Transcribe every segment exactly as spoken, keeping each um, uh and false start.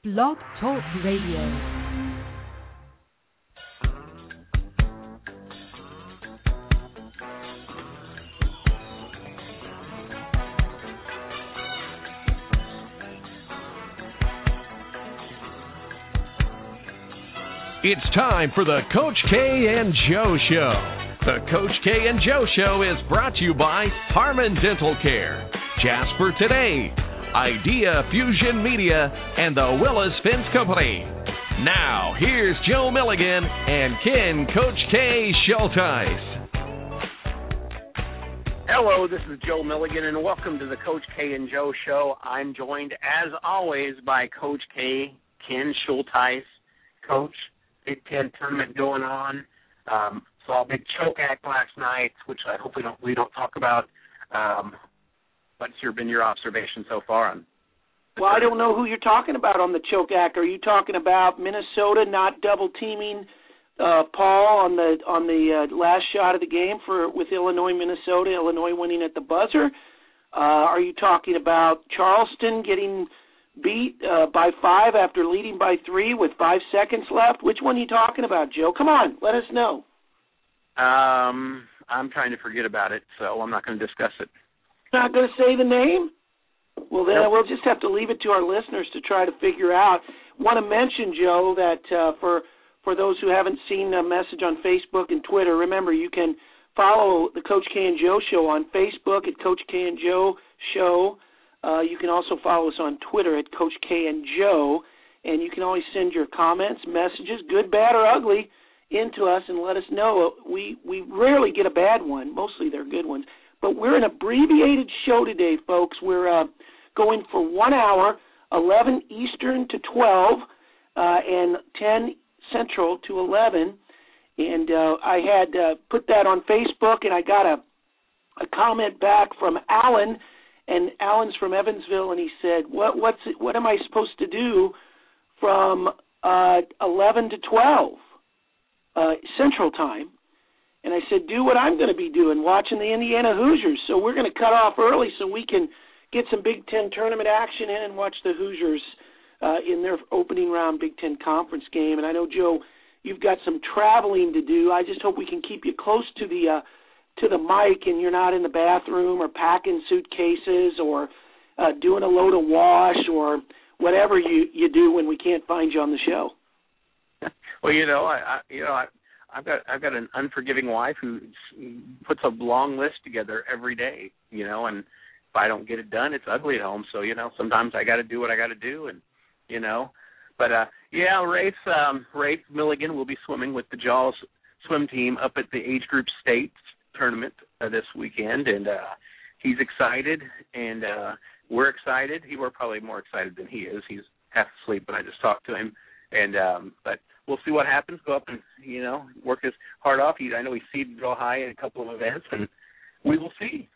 Blog Talk Radio. It's time for the Coach K and Joe Show. The Coach K and Joe Show is brought to you by Harmon Dental Care, Jasper Today, Idea Fusion Media, and the Willis Fence Company. Now, here's Joe Milligan and Ken Coach K Schulteis. Hello, this is Joe Milligan, and welcome to the Coach K and Joe Show. I'm joined, as always, by Coach K, Ken Schulteis. Coach, Big Ten tournament going on. Um, saw a big choke act last night, which I hope we don't we don't talk about. Um, what's your been your observation so far on? Well, I don't know who you're talking about on the choke act. Are you talking about Minnesota not double teaming uh, Paul on the on the uh, last shot of the game for with Illinois Minnesota? Illinois winning at the buzzer. Uh, are you talking about Charleston getting beat uh, by five after leading by three with five seconds left? Which one are you talking about, Joe? Come on, let us know. Um, I'm trying to forget about it, so I'm not going to discuss it. Not going to say the name? Well, then Nope. we'll just have to leave it to our listeners to try to figure out. Want to mention, Joe, that uh, for for those who haven't seen a message on Facebook and Twitter, remember you can follow the Coach K and Joe Show on Facebook at Coach K and Joe Show. Uh, you can also follow us on Twitter at Coach K and Joe, and you can always send your comments, messages, good, bad, or ugly, into us and let us know. We we rarely get a bad one. Mostly they're good ones. But we're an abbreviated show today, folks. We're uh, going for one hour, eleven Eastern to twelve, uh, and ten Central to eleven. And uh, I had uh, put that on Facebook, and I got a, a comment back from Alan. And Alan's from Evansville, and he said, "What what's it, what am I supposed to do from uh, eleven to twelve uh, Central Time?" And I said, "Do what I'm going to be doing, watching the Indiana Hoosiers." So we're going to cut off early so we can get some Big Ten tournament action in and watch the Hoosiers uh, in their opening round Big Ten conference game. And I know, Joe, you've got some traveling to do. I just hope we can keep you close to the uh, to the mic and you're not in the bathroom or packing suitcases or uh, doing a load of wash or whatever you, you do when we can't find you on the show. Well, you know, I, I you know, I, I've got I've got an unforgiving wife who puts a long list together every day, you know, and if I don't get it done, it's ugly at home. So, you know, sometimes I got to do what I got to do, and you know, but uh, yeah, Rafe um, Rafe Milligan will be swimming with the Jaws swim team up at the age group states tournament uh, this weekend, and uh, he's excited, and uh, we're excited. He we're probably more excited than he is. He's half asleep, but I just talked to him, and um, but we'll see what happens. Go up and you know work his heart off. He, I know he's seeded real high in a couple of events, and we will see.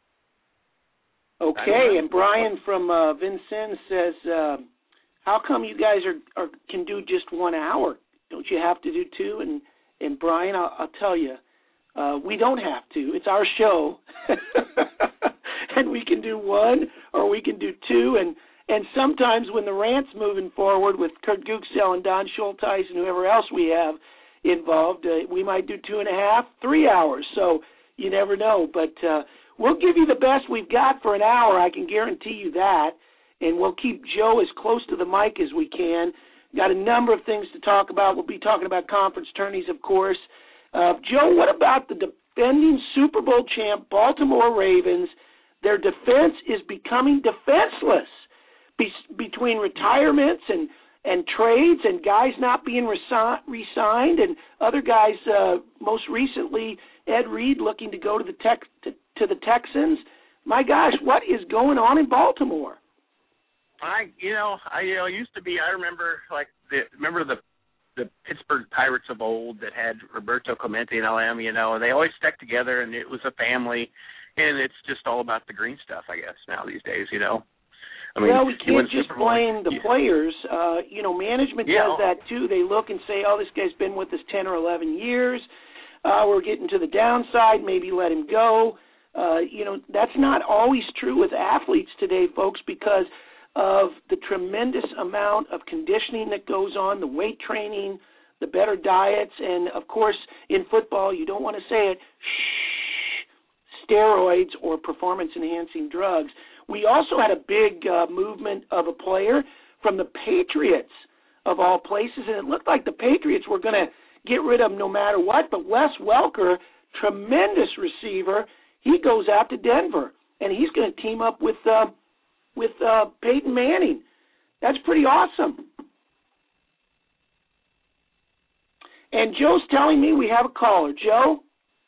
Okay, and Brian from uh, Vincennes says, uh, "How come you guys are, are can do just one hour? Don't you have to do two?" And and Brian, I'll, I'll tell you. Uh, we don't have to. It's our show, and we can do one or we can do two. And, and sometimes when the rant's moving forward with Kurt Guxell and Don Schulteis and whoever else we have involved, uh, we might do two and a half, three hours. So you never know. But uh, we'll give you the best we've got for an hour. I can guarantee you that. And we'll keep Joe as close to the mic as we can. Got a number of things to talk about. We'll be talking about conference tourneys, of course. Uh, Joe, what about the defending Super Bowl champ Baltimore Ravens? Their defense is becoming defenseless Be- between retirements and, and trades and guys not being resi- re-signed and other guys, uh, most recently Ed Reed looking to go to the tech- to, to the Texans. My gosh, what is going on in Baltimore? I, you know, I you know used to be. I remember like the remember the. the Pittsburgh Pirates of old that had Roberto Clemente and L M, you know, and they always stuck together, and it was a family, and it's just all about the green stuff, I guess, now these days, you know. I mean, well, we can't just Super Bowl, blame the yeah. players. Uh, you know, management yeah. does that, too. They look and say, oh, this guy's been with us ten or eleven years. Uh, we're getting to the downside. Maybe let him go. Uh, you know, that's not always true with athletes today, folks, because of the tremendous amount of conditioning that goes on, the weight training, the better diets, and, of course, in football, you don't want to say it, shh, steroids or performance-enhancing drugs. We also had a big uh, movement of a player from the Patriots, of all places, and it looked like the Patriots were going to get rid of him no matter what, but Wes Welker, tremendous receiver, he goes out to Denver, and he's going to team up with uh, with uh, Peyton Manning. That's pretty awesome. And Joe's telling me we have a caller. Joe?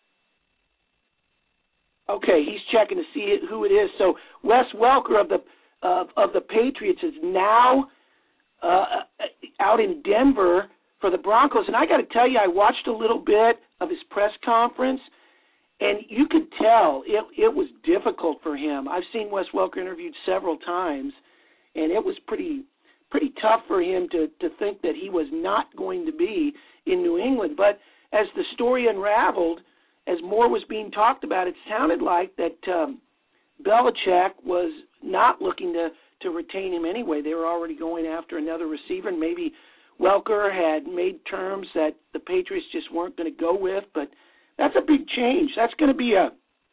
Okay, he's checking to see who it is. So Wes Welker of the of, of the Patriots is now uh, out in Denver for the Broncos. And I got to tell you, I watched a little bit of his press conference, and you could tell it, it was difficult for him. I've seen Wes Welker interviewed several times, and it was pretty pretty tough for him to, to think that he was not going to be in New England. But as the story unraveled, as more was being talked about, it sounded like that um, Belichick was not looking to, to retain him anyway. They were already going after another receiver, and maybe Welker had made terms that the Patriots just weren't going to go with. But that's a big change. That's going to be a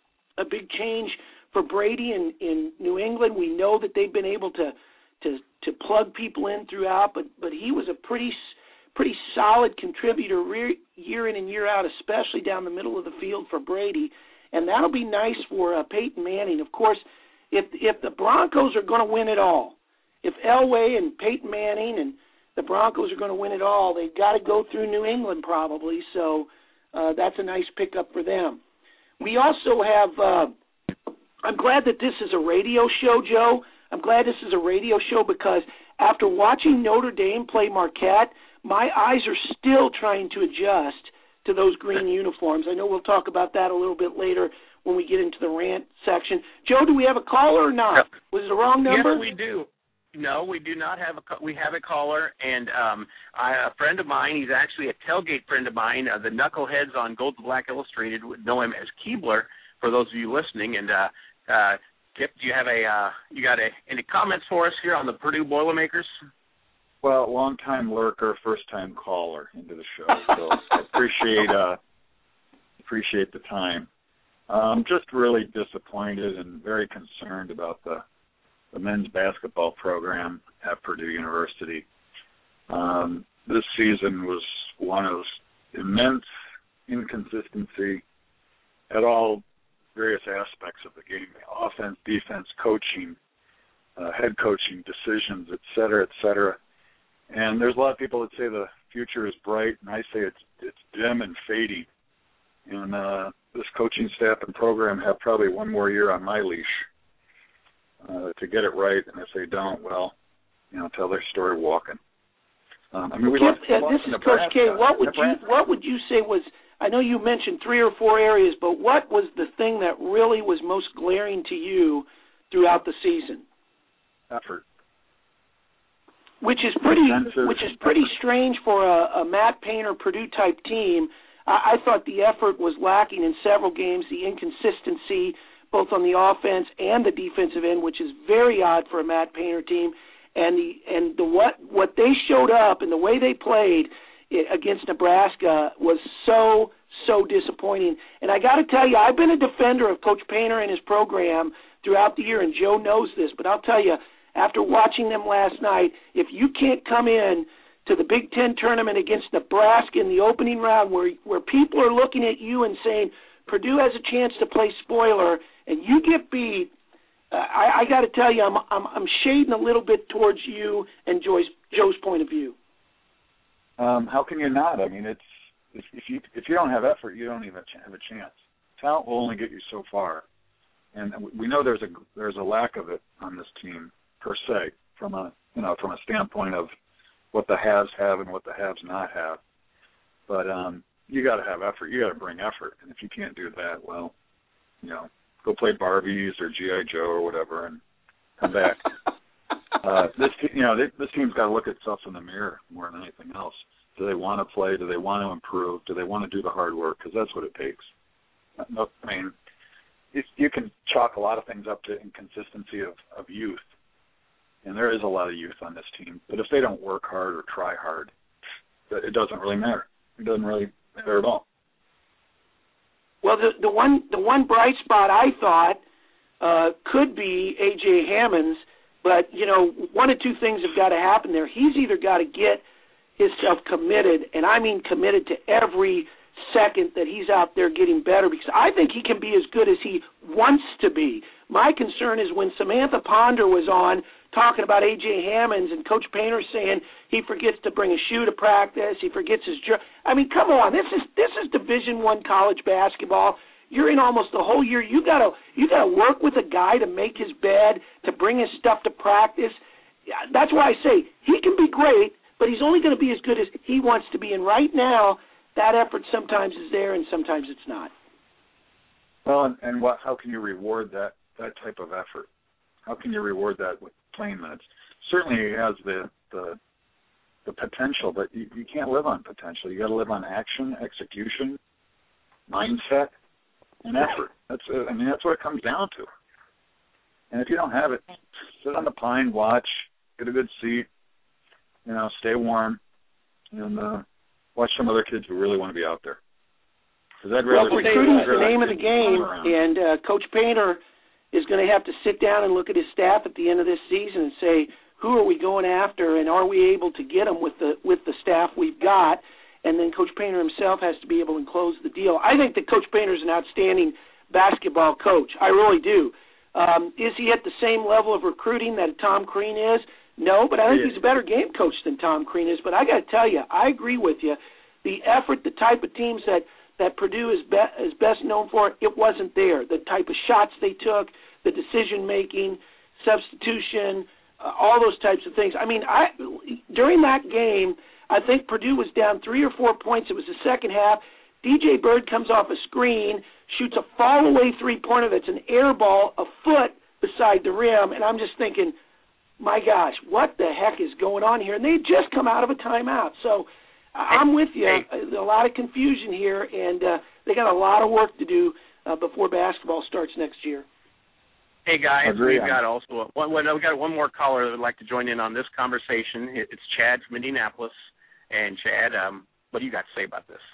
a big change for Brady in, in New England. We know that they've been able to to, to plug people in throughout, but, but he was a pretty pretty solid contributor re- year in and year out, especially down the middle of the field for Brady. And that'll be nice for uh, Peyton Manning. Of course, if if the Broncos are going to win it all, if Elway and Peyton Manning and the Broncos are going to win it all, they've got to go through New England probably. So uh, that's a nice pickup for them. We also have, uh, I'm glad that this is a radio show, Joe. I'm glad this is a radio show because after watching Notre Dame play Marquette, my eyes are still trying to adjust to those green uniforms. I know we'll talk about that a little bit later when we get into the rant section. Joe, do we have a caller or not? Was it the wrong number? Yes, we do. No, we do not have a we have a caller, and um, I, a friend of mine. He's actually a tailgate friend of mine. Uh, the Knuckleheads on Gold and Black Illustrated would know him as Keebler. For those of you listening, and uh, uh, Kip, do you have a uh, you got a, any comments for us here on the Purdue Boilermakers? Well, long-time lurker, first-time caller into the show, so I appreciate uh, appreciate the time. I'm just really disappointed and very concerned about the, the men's basketball program at Purdue University. Um, this season was one of immense inconsistency at all various aspects of the game, offense, defense, coaching, uh, head coaching, decisions, et cetera, et cetera. And there's a lot of people that say the future is bright, and I say it's it's dim and fading. And uh, this coaching staff and program have probably one more year on my leash uh, to get it right. And if they don't, well, you know, tell their story walking. Um, I mean, we Kip, lost, uh, lost this is Nebraska. Coach K. What would Nebraska. you What would you say was? I know you mentioned three or four areas, but what was the thing that really was most glaring to you throughout the season? Effort. Which is pretty, Defensive which is pretty strange for a, a Matt Painter Purdue type team. I, I thought the effort was lacking in several games. The inconsistency, both on the offense and the defensive end, which is very odd for a Matt Painter team, and the and the what what they showed up and the way they played against Nebraska was so so disappointing. And I got to tell you, I've been a defender of Coach Painter and his program throughout the year, and Joe knows this. But I'll tell you, after watching them last night, if you can't come in to the Big Ten tournament against Nebraska in the opening round where where people are looking at you and saying Purdue has a chance to play spoiler and you get beat, uh, I, I got to tell you, I'm, I'm I'm shading a little bit towards you and Joe's, Joe's point of view. Um, how can you not? I mean, it's if, if you if you don't have effort, you don't even have a chance. Talent will only get you so far, and we know there's a there's a lack of it on this team per se, from a you know from a standpoint of what the haves have and what the haves not have. But um, you got to have effort. You got to bring effort, and if you can't do that, well, you know, go play Barbies or G I Joe or whatever, and come back. uh, this you know they, this team's got to look at itself in the mirror more than anything else. Do they want to play? Do they want to improve? Do they want to do the hard work? Because that's what it takes. I mean, you can chalk a lot of things up to inconsistency of, of youth. and there is a lot of youth on this team. But if they don't work hard or try hard, it doesn't really matter. It doesn't really matter at all. Well, the the one the one bright spot I thought uh, could be A J Hammons, but you know, one of two things have got to happen there. He's either got to get himself committed, and I mean committed to every second that he's out there getting better, because I think he can be as good as he wants to be. My concern is when Samantha Ponder was on talking about A J Hammons and Coach Painter saying he forgets to bring a shoe to practice, he forgets his jer- I mean, come on, this is this is Division One college basketball. You're in almost the whole year. You gotta you gotta work with a guy to make his bed, to bring his stuff to practice. That's why I say he can be great, but he's only going to be as good as he wants to be. And right now, that effort sometimes is there and sometimes it's not. Well, and, and what? How can you reward that that type of effort? How can you reward that with playing minutes? Certainly, he has the the, the potential, but you, you can't live on potential. You got to live on action, execution, mindset, and effort. That's uh, I mean that's what it comes down to. And if you don't have it, sit on the pine, watch, get a good seat, you know, stay warm, and uh, watch some other kids who really want to be out there. Because I'd rather well, recruiting is the name of the game, and uh, Coach Painter is going to have to sit down and look at his staff at the end of this season and say, who are we going after, and are we able to get them with the with the staff we've got? And then Coach Painter himself has to be able to close the deal. I think that Coach Painter is an outstanding basketball coach. I really do. Um, is he at the same level of recruiting that Tom Crean is? No, but I think he's a better game coach than Tom Crean is. But I got to tell you, I agree with you. The effort, the type of teams that, that Purdue is, be, is best known for, it wasn't there. The type of shots they took, the decision-making, substitution, uh, all those types of things. I mean, I during that game, I think Purdue was down three or four points. It was the second half. D J Bird comes off a screen, shoots a fall-away three-pointer that's an air ball a foot beside the rim, and I'm just thinking, my gosh, what the heck is going on here? And they just come out of a timeout. So I'm with you. A lot of confusion here, and uh, they got a lot of work to do uh, before basketball starts next year. Hey, guys, we've got also one, one, we've got one more caller that would like to join in on this conversation. It's Chad from Indianapolis. And, Chad, um, what do you got to say about this?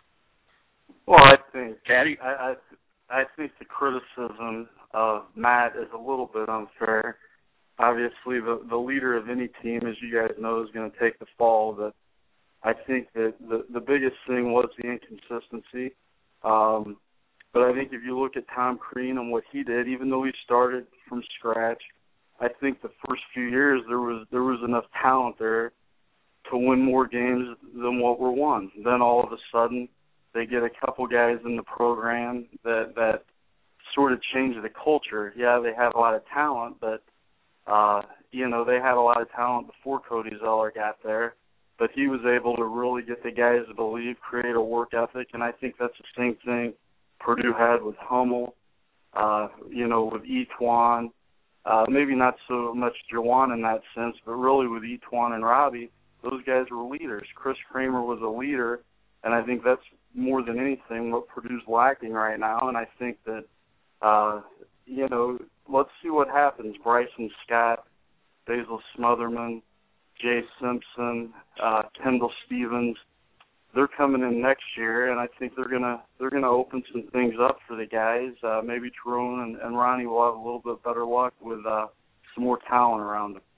Well, I think Chad, I, I, I think the criticism of Matt is a little bit unfair. Obviously, the, the leader of any team, as you guys know, is going to take the fall. But I think that the, the biggest thing was the inconsistency. Um, but I think if you look at Tom Crean and what he did, even though he started from scratch, I think the first few years there was there was enough talent there to win more games than what were won. Then all of a sudden, they get a couple guys in the program that that sort of change the culture. Yeah, they have a lot of talent, but Uh, you know, they had a lot of talent before Cody Zeller got there, but he was able to really get the guys to believe, create a work ethic, and I think that's the same thing Purdue had with Hummel, uh, you know, with E'Twaun, uh, maybe not so much Jawan in that sense, but really with E'Twaun and Robbie, those guys were leaders. Chris Kramer was a leader, and I think that's more than anything what Purdue's lacking right now, and I think that, uh, you know, let's see what happens. Bryson Scott, Basil Smotherman, Jay Simpson, uh, Kendall Stevens, they're coming in next year, and I think they're gonna they're gonna open some things up for the guys. Uh, maybe Tyrone and, and Ronnie will have a little bit better luck with uh, some more talent around them.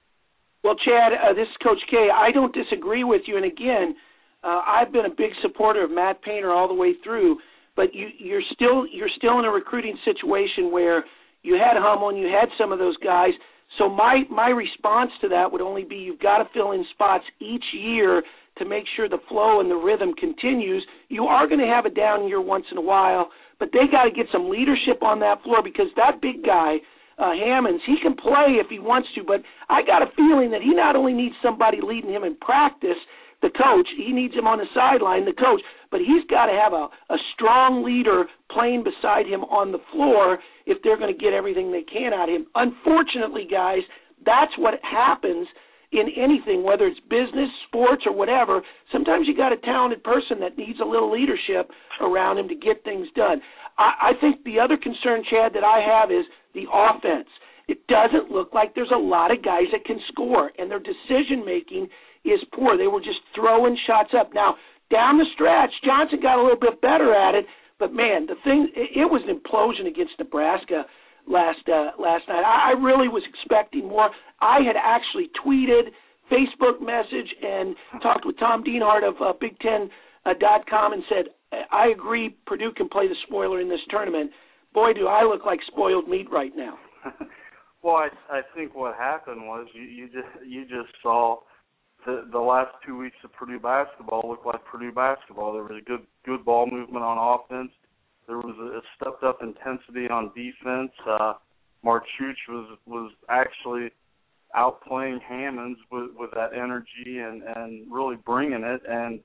Well, Chad, uh, this is Coach K. I don't disagree with you, and again, uh, I've been a big supporter of Matt Painter all the way through. But you, you're still you're still in a recruiting situation where you had Hummel and you had some of those guys. So my, my response to that would only be you've got to fill in spots each year to make sure the flow and the rhythm continues. You are going to have a down year once in a while, but they got to get some leadership on that floor because that big guy, uh, Hammons, he can play if he wants to, but I got a feeling that he not only needs somebody leading him in practice, the coach, he needs him on the sideline, the coach, but he's got to have a, a strong leader playing beside him on the floor if they're going to get everything they can out of him. Unfortunately, guys, that's what happens in anything, whether it's business, sports, or whatever. Sometimes you got a talented person that needs a little leadership around him to get things done. I, I think the other concern, Chad, that I have is the offense. it doesn't look like there's a lot of guys that can score, and their decision-making is poor. They were just throwing shots up. Now, down the stretch, Johnson got a little bit better at it, but, man, the thing, it, it was an implosion against Nebraska last uh, last night. I, I really was expecting more. I had actually tweeted, Facebook message, and talked with Tom Dienhart of uh, Big Ten dot com and said, I agree Purdue can play the spoiler in this tournament. Boy, do I look like spoiled meat right now. Well, I, I think what happened was you, you just you just saw the the last two weeks of Purdue basketball look like Purdue basketball. There was a good good ball movement on offense. There was a, a stepped up intensity on defense. Uh, Mark Chooch was was actually outplaying Hammonds with, with that energy and, and really bringing it. And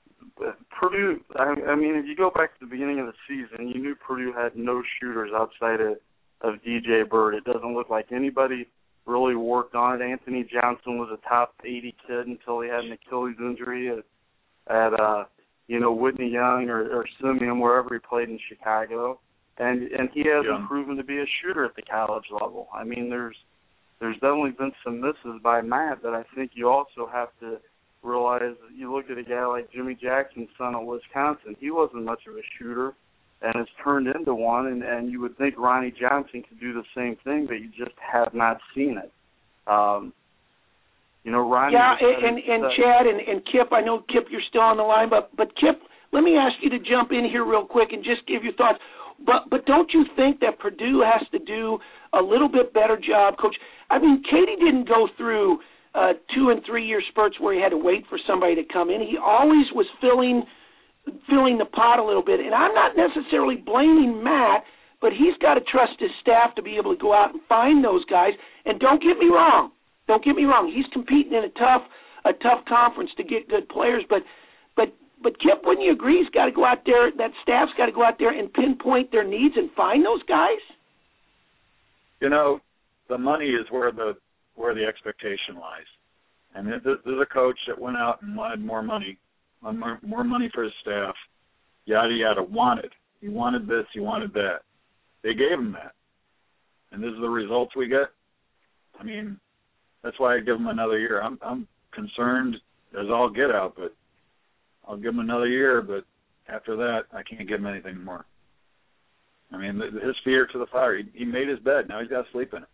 Purdue, I, I mean, if you go back to the beginning of the season, you knew Purdue had no shooters outside of, of D J Bird. It doesn't look like anybody really worked on it. Anthony Johnson was a top eighty kid until he had an Achilles injury at, at uh, you know, Whitney Young or, or Simeon, wherever he played in Chicago. And and he hasn't yeah. proven to be a shooter at the college level. I mean, there's there's definitely been some misses by Matt, but I think you also have to realize that you look at a guy like Jimmy Jackson's son at Wisconsin. He wasn't much of a shooter and has turned into one, and, and you would think Ronnie Johnson could do the same thing, but you just have not seen it. Um, you know, Ronnie... Yeah, and, and, and Chad and, and Kip, I know, Kip, you're still on the line, but, but Kip, let me ask you to jump in here real quick and just give your thoughts. But but don't you think that Purdue has to do a little bit better job, Coach? I mean, Katie didn't go through uh, two- and three-year spurts where he had to wait for somebody to come in. He always was filling filling the pot a little bit. And I'm not necessarily blaming Matt, but he's got to trust his staff to be able to go out and find those guys. And don't get me wrong. Don't get me wrong. He's competing in a tough a tough conference to get good players, but but But, Kip, wouldn't you agree he's got to go out there, that staff's got to go out there and pinpoint their needs and find those guys? You know, the money is where the where the expectation lies. And there's a coach that went out and wanted more money, more, more money for his staff, yada, yada, wanted. He wanted this, he wanted that. They gave him that. And this is the results we get. I mean, that's why I give him another year. I'm, I'm concerned as all get out, but I'll give him another year, but after that, I can't give him anything more. I mean, his fear to the fire. He, he made his bed. Now he's got to sleep in it.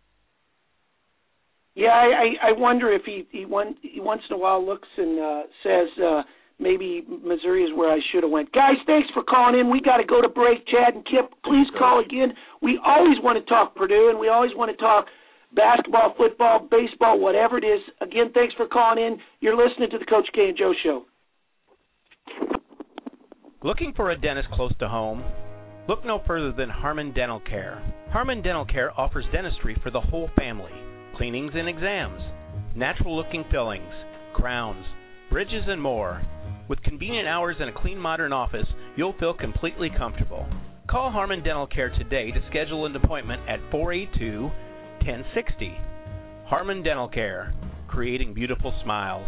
Yeah, I, I wonder if he, he, one, he once in a while looks and uh, says uh, maybe Missouri is where I should have went. Guys, thanks for calling in. We got to go to break. Chad and Kip, please call again. We always want to talk Purdue, and we always want to talk basketball, football, baseball, whatever it is. Again, thanks for calling in. You're listening to the Coach K and Joe Show. Looking for a dentist close to home? Look no further than Harmon Dental Care. Harmon Dental Care offers dentistry for the whole family, cleanings and exams, natural-looking fillings, crowns, bridges, and more. With convenient hours and a clean, modern office, you'll feel completely comfortable. Call Harmon Dental Care today to schedule an appointment at four eight two, one zero six zero. Harmon Dental Care, creating beautiful smiles.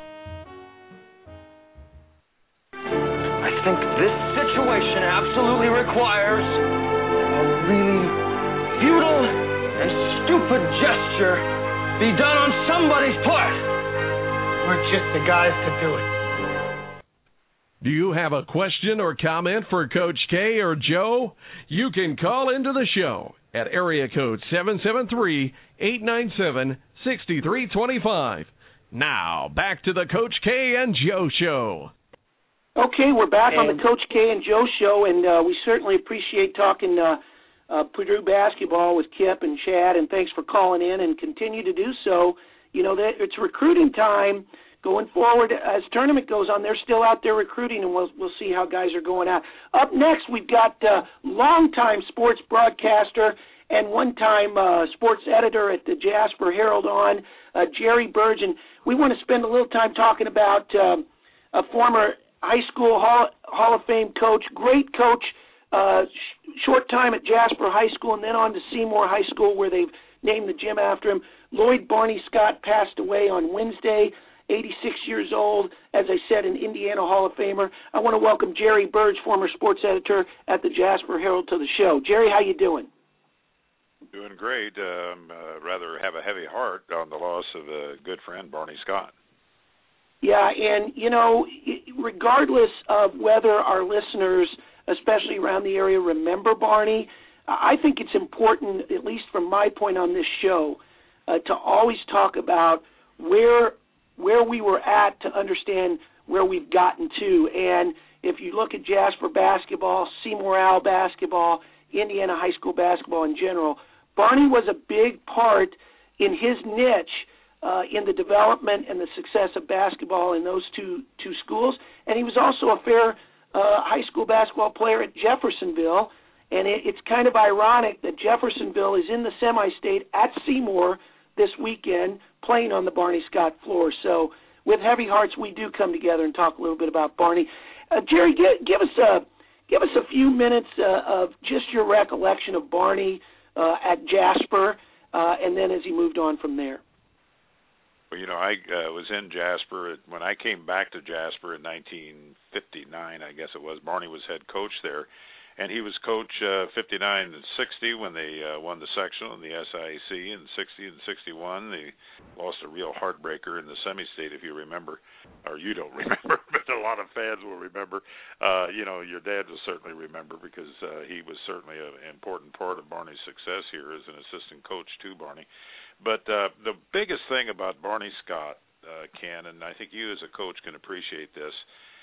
I think this situation absolutely requires a really futile and stupid gesture be done on somebody's part. We're just the guys to do it. Do you have a question or comment for Coach K or Joe? You can call into the show at area code seven seven three, eight nine seven, six three two five. Now, back to the Coach K and Joe Show. Okay, we're back and on the Coach K and Joe Show, and uh, we certainly appreciate talking uh, uh, Purdue basketball with Kip and Chad, and thanks for calling in and continue to do so. You know, that it's recruiting time going forward. As tournament goes on, they're still out there recruiting, and we'll, we'll see how guys are going out. Up next, we've got uh, longtime sports broadcaster and one-time uh, sports editor at the Jasper Herald on, uh, Jerry Burge, and we want to spend a little time talking about uh, a former high school Hall, Hall of Fame coach, great coach, uh, sh- short time at Jasper High School and then on to Seymour High School where they've named the gym after him. Lloyd Barney Scott passed away on Wednesday, eighty-six years old, as I said, an Indiana Hall of Famer. I want to welcome Jerry Burge, former sports editor at the Jasper Herald, to the show. Jerry, how you doing? Doing great. Um, uh, rather have a heavy heart on the loss of a good friend, Barney Scott. Yeah, and, you know, regardless of whether our listeners, especially around the area, remember Barney, I think it's important, at least from my point on this show, uh, to always talk about where where we were at to understand where we've gotten to. And if you look at Jasper basketball, Seymour Owl basketball, Indiana high school basketball in general, Barney was a big part in his niche uh, in the development and the success of basketball in those two two schools. And he was also a fair uh, high school basketball player at Jeffersonville. And it, it's kind of ironic that Jeffersonville is in the semi-state at Seymour this weekend playing on the Barney Scott floor. So with heavy hearts, we do come together and talk a little bit about Barney. Uh, Jerry, give, give us a give us a few minutes uh, of just your recollection of Barney uh, at Jasper, uh, and then as he moved on from there. Well, you know, I uh, was in Jasper when I came back to Jasper in nineteen fifty-nine. I guess it was. Barney was head coach there. And he was coach uh, fifty-nine and sixty when they uh, won the sectional in the S I A C, and sixty and sixty-one they lost a real heartbreaker in the semi-state, if you remember, or you don't remember, but a lot of fans will remember. Uh, you know, your dad will certainly remember because uh, he was certainly an important part of Barney's success here as an assistant coach to Barney. But uh, the biggest thing about Barney Scott, uh, Ken, and I think you as a coach can appreciate this,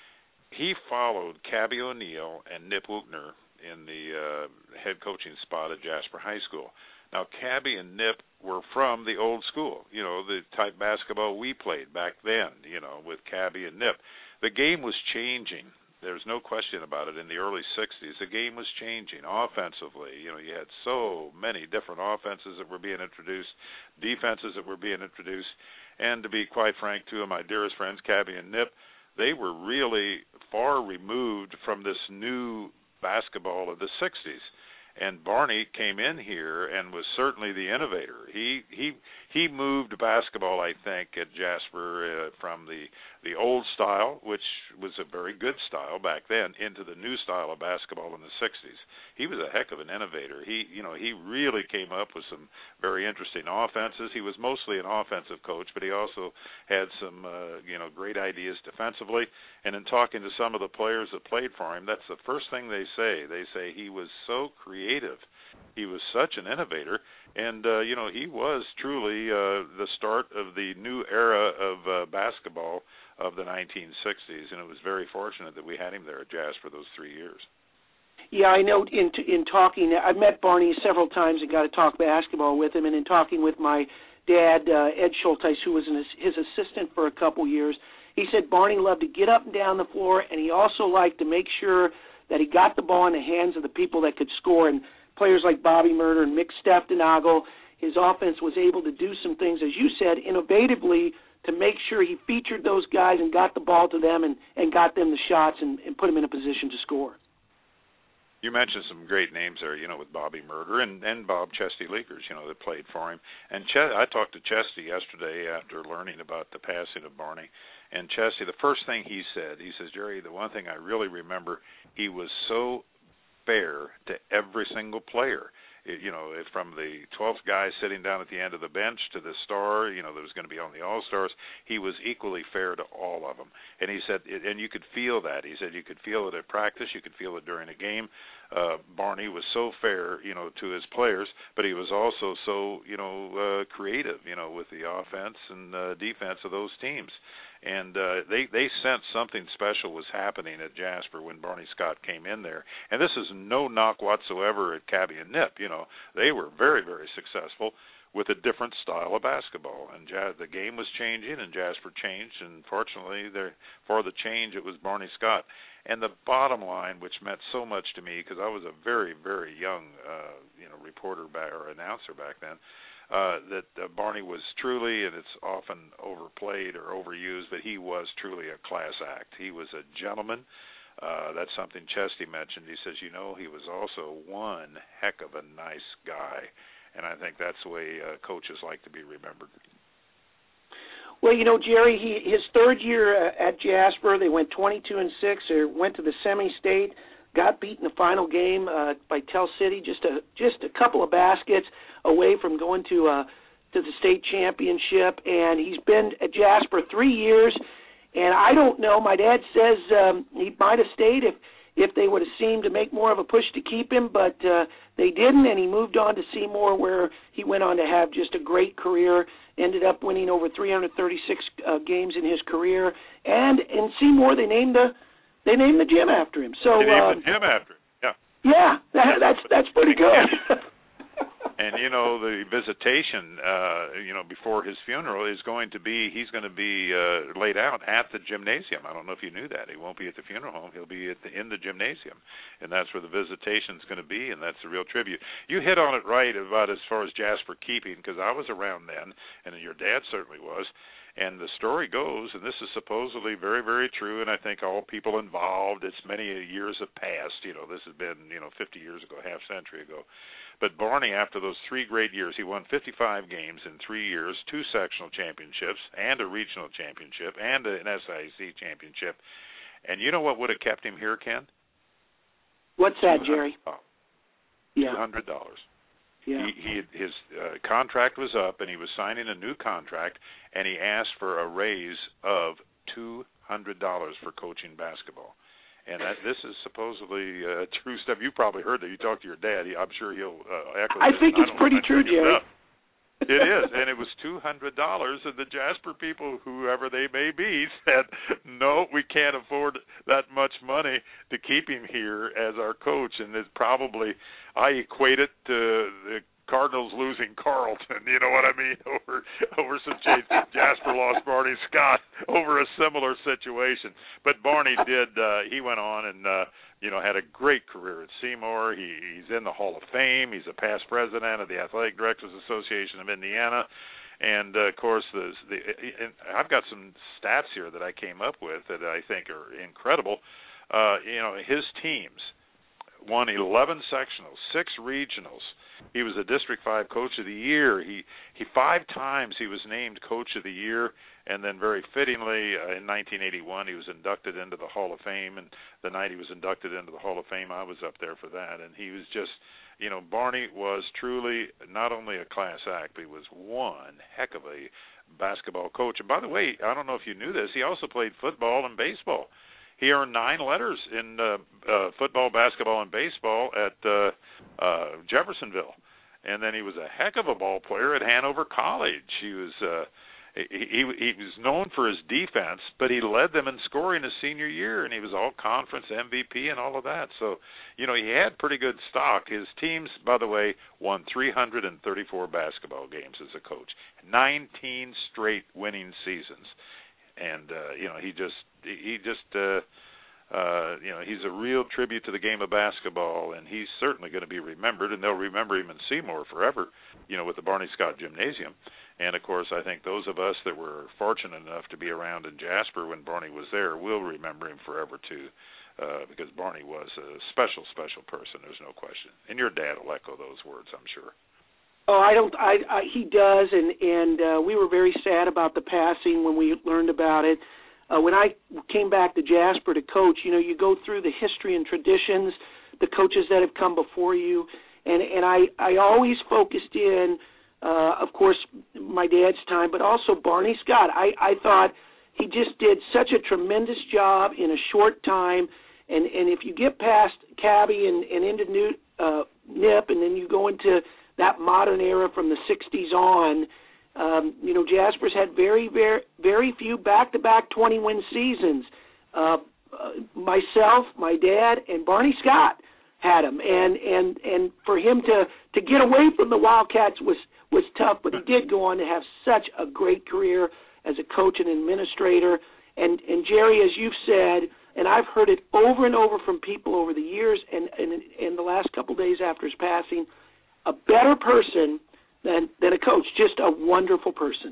he followed Cabby O'Neill and Nip Wuchner in the uh, head coaching spot at Jasper High School. Now, Cabby and Nip were from the old school, you know, the type basketball we played back then, you know, with Cabby and Nip. The game was changing. There's no question about it. In the early sixties, the game was changing offensively. You know, you had so many different offenses that were being introduced, defenses that were being introduced, and to be quite frank, two of my dearest friends, Cabby and Nip, they were really far removed from this new basketball of the sixties. And Barney came in here and was certainly the innovator. He he he moved basketball, I think, at Jasper uh, from the the old style, which was a very good style back then, into the new style of basketball in the sixties. He was a heck of an innovator. He you know he really came up with some very interesting offenses. He was mostly an offensive coach, but he also had some uh, you know great ideas defensively. And in talking to some of the players that played for him, that's the first thing they say. They say he was so creative. He was such an innovator, and uh, you know he was truly uh, the start of the new era of uh, basketball of the nineteen sixties, and it was very fortunate that we had him there at Jasper those three years. Yeah, I know. In in talking, I've met Barney several times and got to talk basketball with him, and in talking with my dad, uh, Ed Schulteis, who was an, his assistant for a couple years, he said Barney loved to get up and down the floor, and he also liked to make sure that he got the ball in the hands of the people that could score. And players like Bobby Murder and Mick Steftenagel, his offense was able to do some things, as you said, innovatively to make sure he featured those guys and got the ball to them and, and got them the shots and, and put them in a position to score. You mentioned some great names there, you know, with Bobby Murder and, and Bob Chesty Leakers, you know, that played for him. And Ch- I talked to Chesty yesterday after learning about the passing of Barney. And Chesty, the first thing he said, he says, Jerry, the one thing I really remember, he was so fair to every single player. It, you know, it, from the twelfth guy sitting down at the end of the bench to the star, you know, that was going to be on the All-Stars, he was equally fair to all of them. And he said, and you could feel that. He said you could feel it at practice, you could feel it during a game. Uh, Barney was so fair, you know, to his players, but he was also so, you know, uh, creative, you know, with the offense and uh, defense of those teams. And uh, they, they sensed something special was happening at Jasper when Barney Scott came in there. And this is no knock whatsoever at Cabby and Nip. You know, they were very, very successful with a different style of basketball. And ja- the game was changing, and Jasper changed. And fortunately, there, for the change, it was Barney Scott. And the bottom line, which meant so much to me, because I was a very, very young, uh, you know, reporter back, or announcer back then, Uh, that uh, Barney was truly, and it's often overplayed or overused, but he was truly a class act. He was a gentleman. Uh, that's something Chesty mentioned. He says, you know, he was also one heck of a nice guy. And I think that's the way uh, coaches like to be remembered. Well, you know, Jerry, he, his third year uh, at Jasper, they went twenty-two and six, or went to the semi-state. got beat in the final game uh, by Tell City, just a just a couple of baskets away from going to uh, to the state championship. And he's been at Jasper three years. And I don't know. My dad says um, he might have stayed if if they would have seemed to make more of a push to keep him, but uh, they didn't, and he moved on to Seymour, where he went on to have just a great career, ended up winning over three hundred thirty-six uh, games in his career. And in Seymour, they named the they named the gym after him. So they named um, the gym after him. Yeah. Yeah, that, that's that's pretty good. And, you know, the visitation, uh, you know, before his funeral is going to be, he's going to be uh, laid out at the gymnasium. I don't know if you knew that. He won't be at the funeral home. He'll be at the, in the gymnasium. And that's where the visitation's going to be, and that's the real tribute. You hit on it right about as far as Jasper keeping, because I was around then, and your dad certainly was. And the story goes, and this is supposedly very, very true, and I think all people involved, it's many years have passed. You know, this has been, you know, fifty years ago, half century ago. But Barney, after those three great years, he won fifty-five games in three years, two sectional championships, and a regional championship, and an S I C championship. And you know what would have kept him here, Ken? What's that, Jerry? Yeah. two hundred dollars. Yeah. He, he his uh, contract was up, and he was signing a new contract, and he asked for a raise of two hundred dollars for coaching basketball. And that, this is supposedly uh, true stuff. You probably heard that. You talked to your dad. He, I'm sure he'll uh, echo I this. think it's I pretty true, Jerry. It is, and it was two hundred dollars, and the Jasper people, whoever they may be, said, no, we can't afford that much money to keep him here as our coach. And it's probably, I equate it to the Cardinals losing Carlton, you know what I mean, over over some change. Jasper lost Barney Scott over a similar situation. But Barney did, uh, he went on and, uh, you know, had a great career at Seymour. He, he's in the Hall of Fame. He's a past president of the Athletic Directors Association of Indiana. And, uh, of course, the, the and I've got some stats here that I came up with that I think are incredible. Uh, you know, his teams won eleven sectionals, six regionals. He was a District five Coach of the Year. He he five times he was named Coach of the Year, and then very fittingly uh, in nineteen eighty-one he was inducted into the Hall of Fame. And the night he was inducted into the Hall of Fame, I was up there for that. And he was just, you know, Barney was truly not only a class act, but he was one heck of a basketball coach. And by the way, I don't know if you knew this, he also played football and baseball. He earned nine letters in uh, uh, football, basketball, and baseball at uh, uh, Jeffersonville, and then he was a heck of a ball player at Hanover College. He was uh, he, he he was known for his defense, but he led them in scoring his senior year, and he was all conference M V P and all of that. So, you know, he had pretty good stock. His teams, by the way, won three hundred thirty-four basketball games as a coach, nineteen straight winning seasons, and uh, you know, he just. He just, uh, uh, you know, he's a real tribute to the game of basketball, and he's certainly going to be remembered, and they'll remember him in Seymour forever, you know, with the Barney Scott Gymnasium. And, of course, I think those of us that were fortunate enough to be around in Jasper when Barney was there will remember him forever, too, uh, because Barney was a special, special person, there's no question. And your dad will echo those words, I'm sure. Oh, I don't. I, I he does, and and uh, we were very sad about the passing when we learned about it. Uh, when I came back to Jasper to coach, you know, you go through the history and traditions, the coaches that have come before you, and and I, I always focused in, uh, of course, my dad's time, but also Barney Scott. I, I thought he just did such a tremendous job in a short time, and, and if you get past Cabby and, and into New, uh, N I P, and then you go into that modern era from the sixties on, Um, you know, Jasper's had very, very, very few back-to-back twenty-win seasons. Uh, uh, myself, my dad, and Barney Scott had him, and and and for him to, to get away from the Wildcats was was tough. But he did go on to have such a great career as a coach and administrator. And and Jerry, as you've said, and I've heard it over and over from people over the years, and and in the last couple days after his passing, a better person than than a coach, just a wonderful person.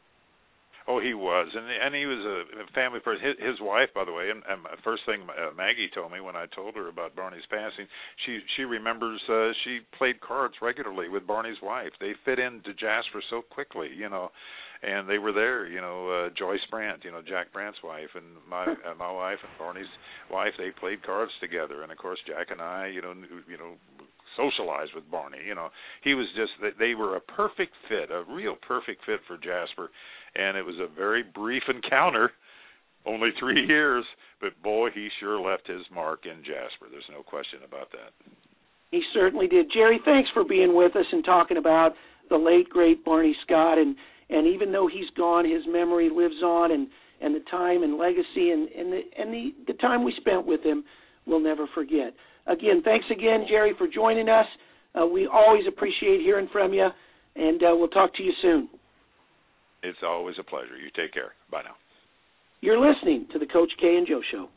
Oh, he was, and and he was a family person. His, his wife, by the way, and, and first thing uh, Maggie told me when I told her about Barney's passing, she she remembers uh, she played cards regularly with Barney's wife. They fit into Jasper so quickly, you know, and they were there. You know, uh, Joyce Brandt, you know, Jack Brandt's wife, and my uh, my wife and Barney's wife. They played cards together, and of course Jack and I, you know, you know, socialized with Barney. You know, he was just they were a perfect fit, a real perfect fit for Jasper, and it was a very brief encounter, only three years, but boy, he sure left his mark in Jasper. There's no question about that. He certainly did. Jerry, thanks for being with us and talking about the late, great Barney Scott. And, and even though he's gone, his memory lives on, and, and the time and legacy and, and, the, and the, the time we spent with him we'll never forget. Again, thanks again, Jerry, for joining us. Uh, we always appreciate hearing from you, and uh, we'll talk to you soon. It's always a pleasure. You take care. Bye now. You're listening to the Coach K and Joe Show.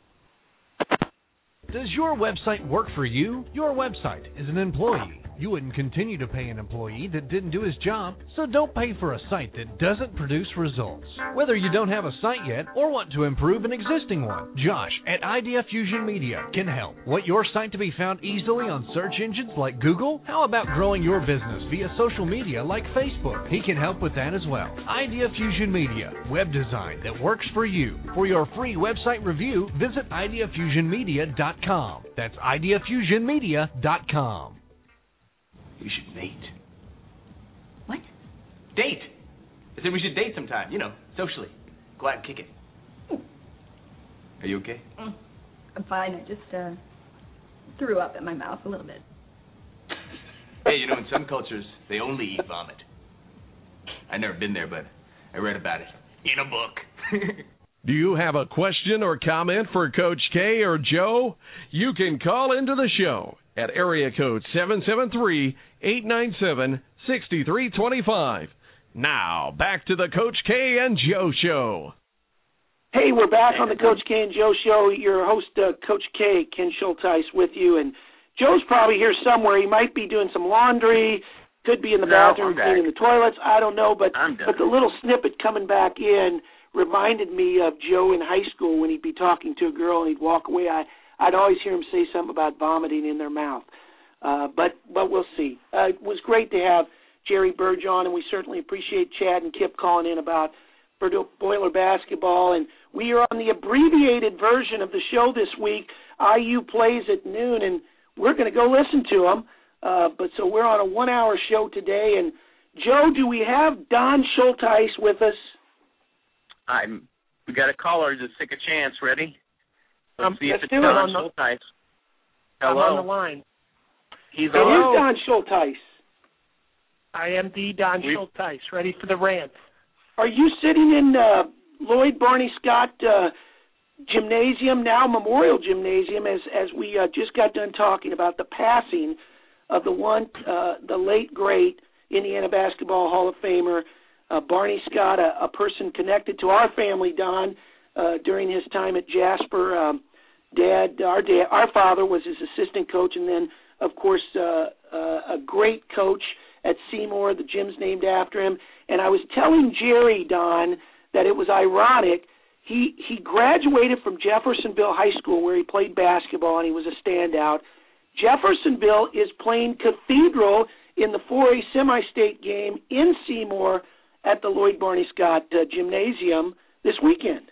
Does your website work for you? Your website is an employee. You wouldn't continue to pay an employee that didn't do his job, so don't pay for a site that doesn't produce results. Whether you don't have a site yet or want to improve an existing one, Josh at Idea Fusion Media can help. Want your site to be found easily on search engines like Google? How about growing your business via social media like Facebook? He can help with that as well. Idea Fusion Media, web design that works for you. For your free website review, visit idea fusion media dot com. That's idea fusion media dot com. We should date. What? Date. I said we should date sometime, you know, socially. Go out and kick it. Mm. Are you okay? Mm. I'm fine. I just uh, threw up in my mouth a little bit. Hey, you know, in some cultures, they only eat vomit. I've never been there, but I read about it in a book. Do you have a question or comment for Coach K or Joe? You can call into the show at area code seven seven three, eight nine seven, six three two five. Now, back to the Coach K and Joe Show. Hey, we're back on the Coach K and Joe Show. Your host, uh, Coach K, Ken Schulteis, with you. And Joe's probably here somewhere. He might be doing some laundry, could be in the no, bathroom cleaning the toilets. I don't know. But, but the little snippet coming back in reminded me of Joe in high school when he'd be talking to a girl and he'd walk away. I, I'd always hear him say something about vomiting in their mouth. Uh, but but we'll see. Uh, it was great to have Jerry Burge on, and we certainly appreciate Chad and Kip calling in about Boiler basketball. And we are on the abbreviated version of the show this week. I U plays at noon, and we're going to go listen to them. Uh, but so we're on a one-hour show today. And, Joe, do we have Don Schulteis with us? I'm. We got a caller. Just take a chance. Ready? Let's um, see let's if it's do Don it on Schulteis. the, Hello. I'm on the line. He's it on. is Don Schulteis. I am the Don we, Schulteis, ready for the rant. Are you sitting in uh, Lloyd Barney Scott uh, Gymnasium, now Memorial Gymnasium, as as we uh, just got done talking about the passing of the one, uh, the late great Indiana Basketball Hall of Famer, uh, Barney Scott, a, a person connected to our family, Don, uh, during his time at Jasper. Um, dad, our dad, our father was his assistant coach, and then, of course, uh, uh, a great coach at Seymour. The gym's named after him. And I was telling Jerry, Don, that it was ironic. He he graduated from Jeffersonville High School, where he played basketball, and he was a standout. Jeffersonville is playing Cathedral in the four A semi-state game in Seymour at the Lloyd Barney Scott uh, Gymnasium this weekend.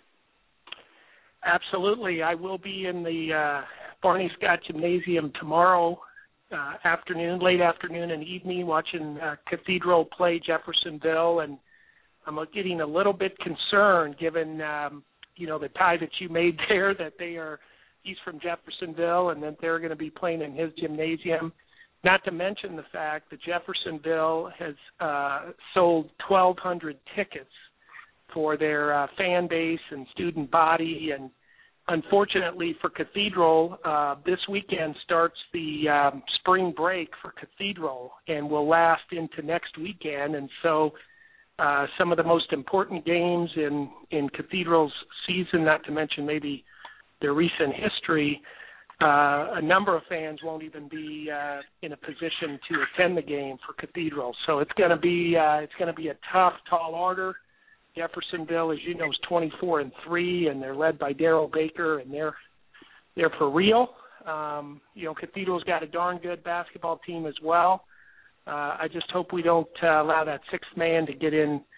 Absolutely. I will be in the uh, Barney Scott Gymnasium tomorrow uh, afternoon, late afternoon and evening, watching uh, Cathedral play Jeffersonville, and I'm getting a little bit concerned given, um, you know, the tie that you made there, that they are, he's from Jeffersonville, and that they're going to be playing in his gymnasium. Not to mention the fact that Jeffersonville has uh, sold twelve hundred tickets for their uh, fan base and student body. And unfortunately for Cathedral, uh, this weekend starts the um, spring break for Cathedral and will last into next weekend. And so uh, some of the most important games in, in Cathedral's season, not to mention maybe their recent history, uh, a number of fans won't even be uh, in a position to attend the game for Cathedral. So it's going to be uh, it's going to be a tough, tall order. Jeffersonville, as you know, is twenty-four and three, and they're led by Darryl Baker, and they're they're for real. Um, you know, Cathedral's got a darn good basketball team as well. Uh, I just hope we don't uh, allow that sixth man to get in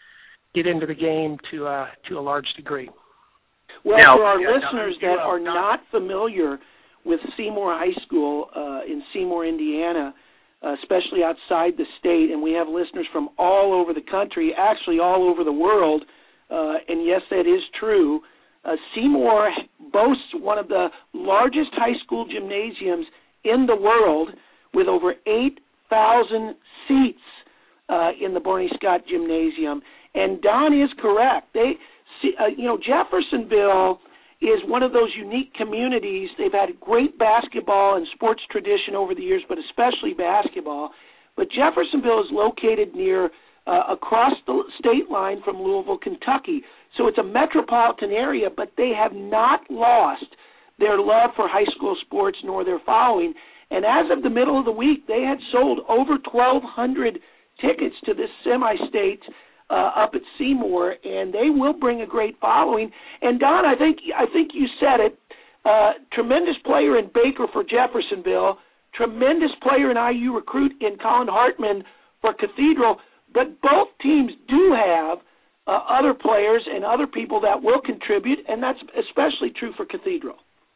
get into the game to uh, to a large degree. Well, now, for our yeah, listeners that are not familiar with Seymour High School uh, in Seymour, Indiana, uh, especially outside the state, and we have listeners from all over the country, actually all over the world, uh, and yes, that is true. Uh, Seymour boasts one of the largest high school gymnasiums in the world with over eight thousand seats uh, in the Barney Scott Gymnasium. And Don is correct. They, see, uh, you know, Jeffersonville is one of those unique communities. They've had great basketball and sports tradition over the years, but especially basketball. But Jeffersonville is located near uh, across the state line from Louisville, Kentucky. So it's a metropolitan area, but they have not lost their love for high school sports nor their following. And as of the middle of the week, they had sold over twelve hundred tickets to this semi-state uh, up at Seymour, and they will bring a great following. And Don, I think I think you said it. Uh, tremendous player in Baker for Jeffersonville, tremendous player in I U recruit in Colin Hartman for Cathedral. But both teams do have uh, other players and other people that will contribute, and that's especially true for Cathedral.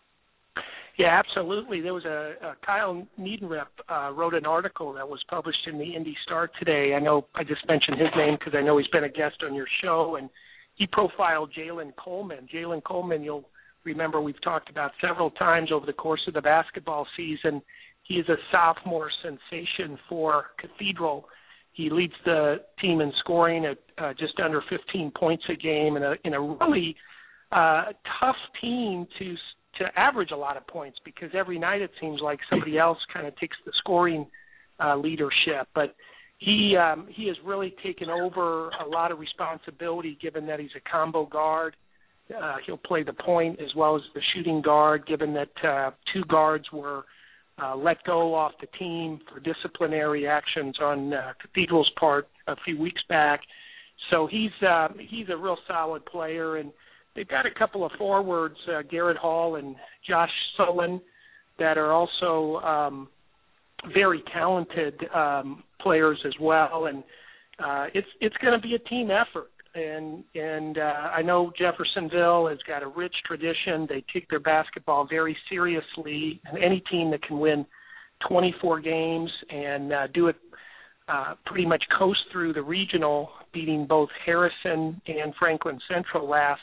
Yeah, absolutely. There was a, a Kyle Niedenrep uh, wrote an article that was published in the Indy Star today. I know I just mentioned his name because I know he's been a guest on your show, and he profiled Jalen Coleman. Jalen Coleman, you'll remember we've talked about several times over the course of the basketball season. He is a sophomore sensation for Cathedral. He leads the team in scoring at uh, just under fifteen points a game in a, in a really uh, tough team to to average a lot of points because every night it seems like somebody else kind of takes the scoring uh, leadership. But he um, he has really taken over a lot of responsibility given that he's a combo guard. Uh, he'll play the point as well as the shooting guard, given that uh, two guards were uh, let go off the team for disciplinary actions on uh, Cathedral's part a few weeks back. So he's uh, he's a real solid player, and they've got a couple of forwards, uh, Garrett Hall and Josh Sullen, that are also um, very talented um, players as well. And uh, it's it's going to be a team effort. And and uh, I know Jeffersonville has got a rich tradition. They take their basketball very seriously. And any team that can win twenty-four games and uh, do it uh, pretty much coast through the regional, beating both Harrison and Franklin Central last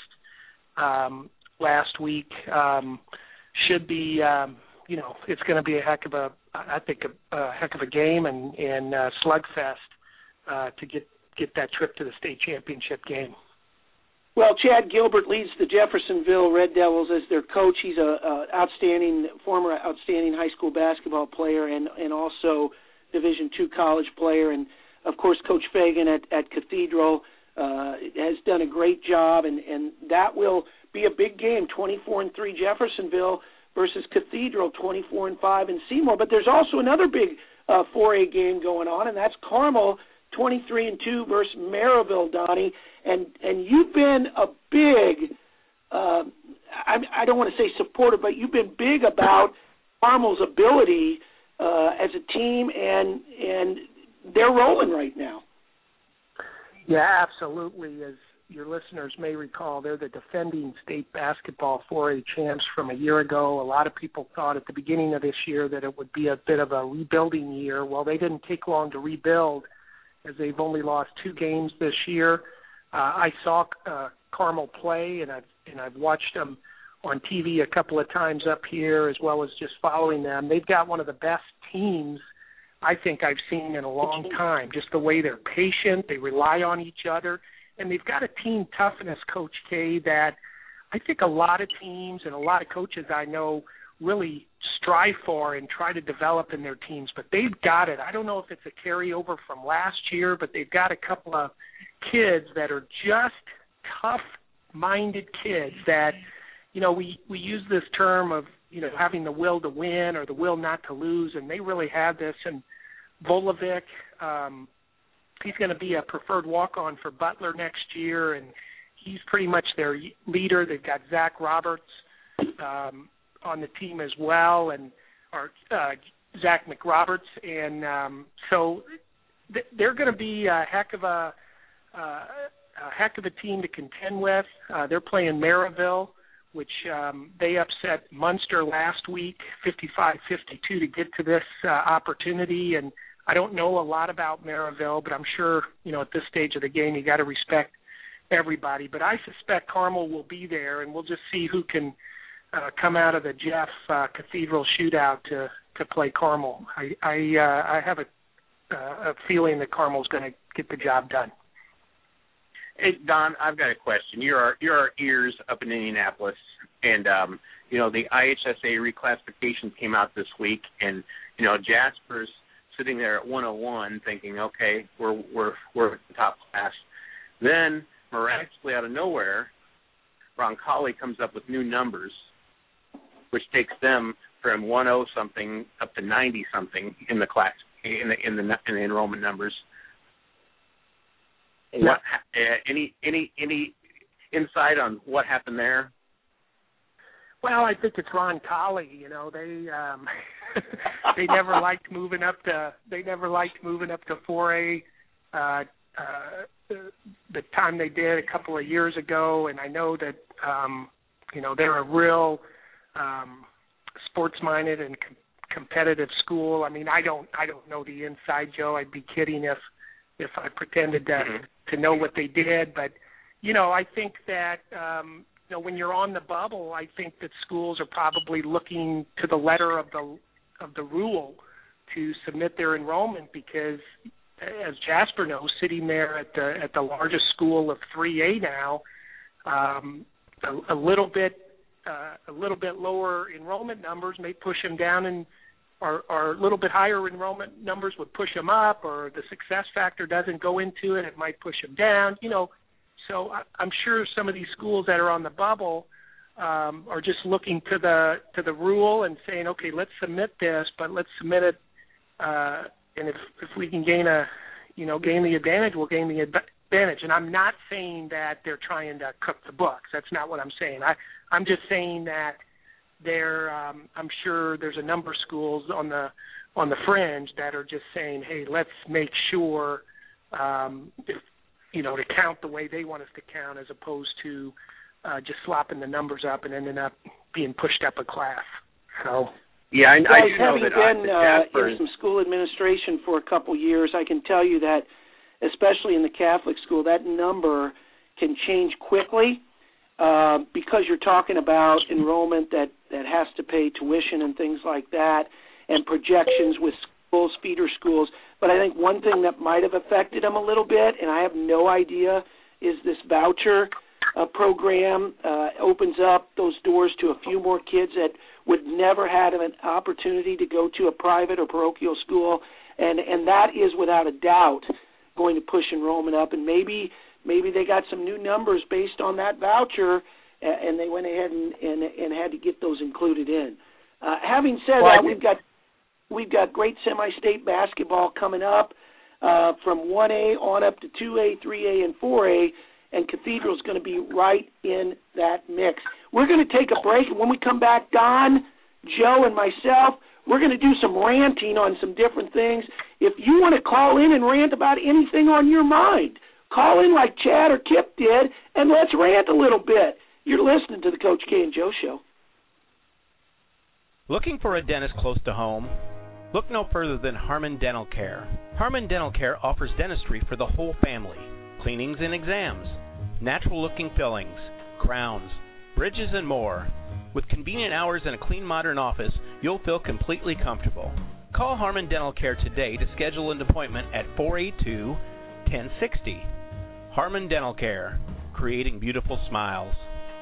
um, last week, um, should be, um, you know, it's going to be a heck of a, I think, a, a heck of a game and, and uh, slugfest uh, to get get that trip to the state championship game. Well, Chad Gilbert leads the Jeffersonville Red Devils as their coach. He's a, a outstanding, former outstanding high school basketball player and, and also Division two college player. And, of course, Coach Fagan at, at Cathedral uh, has done a great job, and, and that will be a big game, twenty-four and three Jeffersonville versus Cathedral, twenty-four and five in Seymour. But there's also another big uh, four A game going on, and that's Carmel, twenty-three and two versus Maryville, Donnie, and and you've been a big, uh, I, I don't want to say supporter, but you've been big about Carmel's ability uh, as a team, and and they're rolling right now. Yeah, absolutely. As your listeners may recall, they're the defending state basketball four A champs from a year ago. A lot of people thought at the beginning of this year that it would be a bit of a rebuilding year. Well, they didn't take long to rebuild, as they've only lost two games this year. Uh, I saw uh, Carmel play, and I've and I've watched them on T V a couple of times up here, as well as just following them. They've got one of the best teams I think I've seen in a long time. Just the way they're patient, they rely on each other, and they've got a team toughness, Coach K, that I think a lot of teams and a lot of coaches I know really strive for and try to develop in their teams, but they've got it. I don't know if it's a carryover from last year, but they've got a couple of kids that are just tough-minded kids that, you know, we, we use this term of, you know, having the will to win or the will not to lose, and they really have this. And Volovic, um, he's going to be a preferred walk-on for Butler next year, and he's pretty much their leader. They've got Zach Roberts, um, on the team as well, and or uh, Zach McRoberts, and um, so th- they're going to be a heck of a uh, a heck of a team to contend with. Uh, they're playing Maryville, which um, they upset Munster last week, fifty-five fifty-two, to get to this uh, opportunity. And I don't know a lot about Maryville, but I'm sure, you know, at this stage of the game, you got to respect everybody. But I suspect Carmel will be there, and we'll just see who can uh, come out of the Jeff uh, Cathedral shootout to to play Carmel. I I, uh, I have a, uh, a feeling that Carmel's going to get the job done. Hey, Don, I've got a question. You're our, you're our ears up in Indianapolis, and um, you know the I H S A reclassifications came out this week, and you know Jasper's sitting there at one oh one, thinking, okay, we're we're we're the top class. Then miraculously out of nowhere, Roncalli comes up with new numbers, which takes them from one oh something up to ninety something in the class in the in the, in the enrollment numbers. What uh, any any any insight on what happened there? Well, I think it's Roncalli. You know, they um, they never liked moving up to they never liked moving up to four A. Uh, uh, the time they did a couple of years ago, and I know that um, you know they're a real um, sports-minded and com- competitive school. I mean, I don't I don't know the inside, Joe. I'd be kidding if if I pretended to mm-hmm. to know what they did. But you know, I think that um, you know when you're on the bubble, I think that schools are probably looking to the letter of the of the rule to submit their enrollment, because as Jasper knows, sitting there at the at the largest school of three A now, um, a, a little bit uh, a little bit lower enrollment numbers may push them down, and or, or a little bit higher enrollment numbers would push them up, or the success factor doesn't go into it, it might push them down. You know, so I, I'm sure some of these schools that are on the bubble um, are just looking to the to the rule and saying, okay, let's submit this, but let's submit it. Uh, And if, if we can gain a, you know, gain the advantage, we'll gain the advantage. And I'm not saying that they're trying to cook the books. That's not what I'm saying. I, I'm just saying that they're. Um, I'm sure there's a number of schools on the on the fringe that are just saying, hey, let's make sure, um, if, you know, to count the way they want us to count, as opposed to uh, just slopping the numbers up and ending up being pushed up a class. So. Yeah, I, Guys, I do know having that been uh, uh, in some school administration for a couple years, I can tell you that, especially in the Catholic school, that number can change quickly uh, because you're talking about enrollment that, that has to pay tuition and things like that, and projections with schools, feeder schools. But I think one thing that might have affected them a little bit, and I have no idea, is this voucher uh, program uh, opens up those doors to a few more kids that would never have an opportunity to go to a private or parochial school, and and that is without a doubt going to push enrollment up. And maybe maybe they got some new numbers based on that voucher, and they went ahead and and, and had to get those included in. Uh, having said well, that, we've got we've got great semi-state basketball coming up uh, from one A on up to two A, three A, and four A. And Cathedral's going to be right in that mix. We're going to take a break, and when we come back, Don, Joe, and myself, we're going to do some ranting on some different things. If you want to call in and rant about anything on your mind, call in like Chad or Kip did, and let's rant a little bit. You're listening to the Coach K and Joe Show. Looking for a dentist close to home? Look no further than Harmon Dental Care. Harmon Dental Care offers dentistry for the whole family, cleanings and exams, natural-looking fillings, crowns, bridges, and more. With convenient hours and a clean, modern office, you'll feel completely comfortable. Call Harmon Dental Care today to schedule an appointment at four eight two, one oh six oh. Harmon Dental Care, creating beautiful smiles.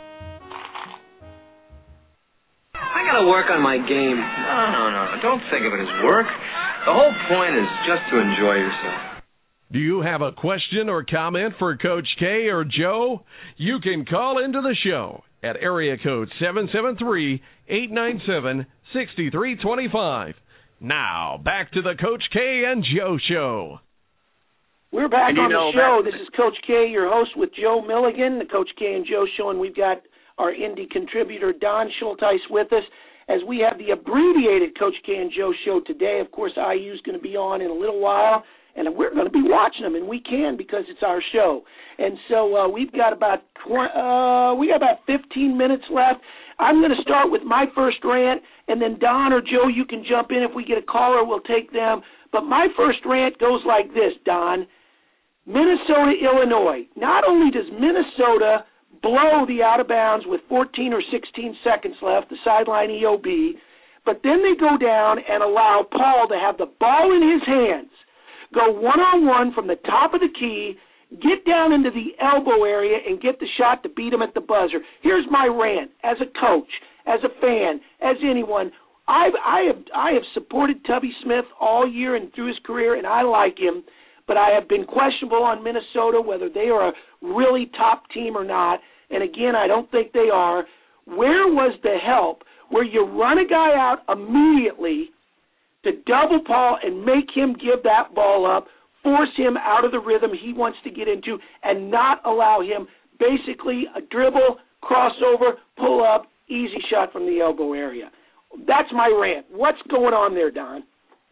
I gotta work on my game. No, no, no. Don't think of it as work. The whole point is just to enjoy yourself. Do you have a question or comment for Coach K or Joe? You can call into the show at area code seven seven three, eight nine seven, six three two five. Now, back to the Coach K and Joe Show. We're back and on know, the show. Matt, this is Coach K, your host with Joe Milligan, the Coach K and Joe Show, and we've got our Indy contributor, Don Schulteis, with us as we have the abbreviated Coach K and Joe Show today. Of course, I U is going to be on in a little while, and we're going to be watching them, and we can because it's our show. And so uh, we've got about twenty, uh, we got about fifteen minutes left. I'm going to start with my first rant, and then Don or Joe, you can jump in. If we get a caller, we'll take them. But my first rant goes like this, Don. Minnesota, Illinois. Not only does Minnesota blow the out of bounds with fourteen or sixteen seconds left, the sideline E O B, but then they go down and allow Paul to have the ball in his hands, go one-on-one from the top of the key, get down into the elbow area and get the shot to beat him at the buzzer. Here's my rant. As a coach, as a fan, as anyone, I've, I have I have supported Tubby Smith all year and through his career, and I like him, but I have been questionable on Minnesota, whether they are a really top team or not, and again, I don't think they are. Where was the help where you run a guy out immediately to double Paul and make him give that ball up, force him out of the rhythm he wants to get into, and not allow him basically a dribble, crossover, pull up, easy shot from the elbow area? That's my rant. What's going on there, Don?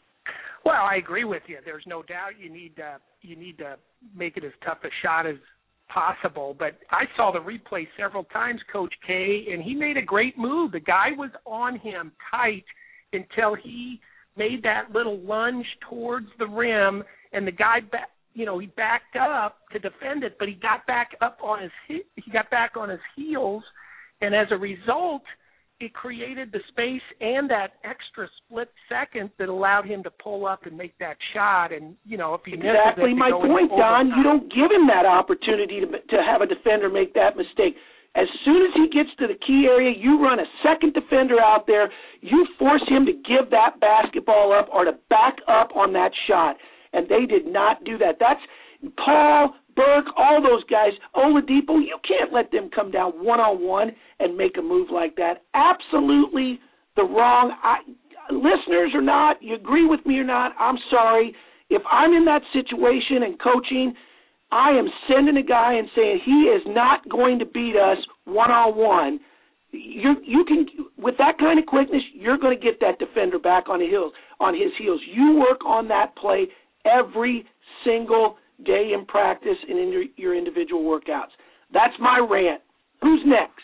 Well, I agree with you. There's no doubt you need to, you need to make it as tough a shot as possible. But I saw the replay several times, Coach K, and he made a great move. The guy was on him tight until he made that little lunge towards the rim, and the guy, back, you know, he backed up to defend it, but he got back up on his he got back on his heels, and as a result, it created the space and that extra split second that allowed him to pull up and make that shot. And, you know, if he misses it, exactly my point, Don. You don't give him that opportunity to to have a defender make that mistake. As soon as he gets to the key area, you run a second defender out there. You force him to give that basketball up or to back up on that shot. And they did not do that. That's Paul, Burke, all those guys, Oladipo. You can't let them come down one-on-one and make a move like that. Absolutely the wrong. I, listeners or not, you agree with me or not, I'm sorry. If I'm in that situation and coaching, I am sending a guy and saying he is not going to beat us one-on-one. You you can with that kind of quickness, you're going to get that defender back on his heels. On his heels, you work on that play every single day in practice and in your, your individual workouts. That's my rant. Who's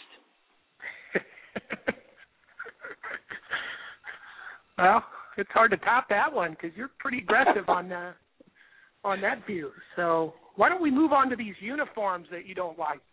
next? Well, it's hard to top that one because you're pretty aggressive on uh, on that view. So why don't we move on to these uniforms that you don't like?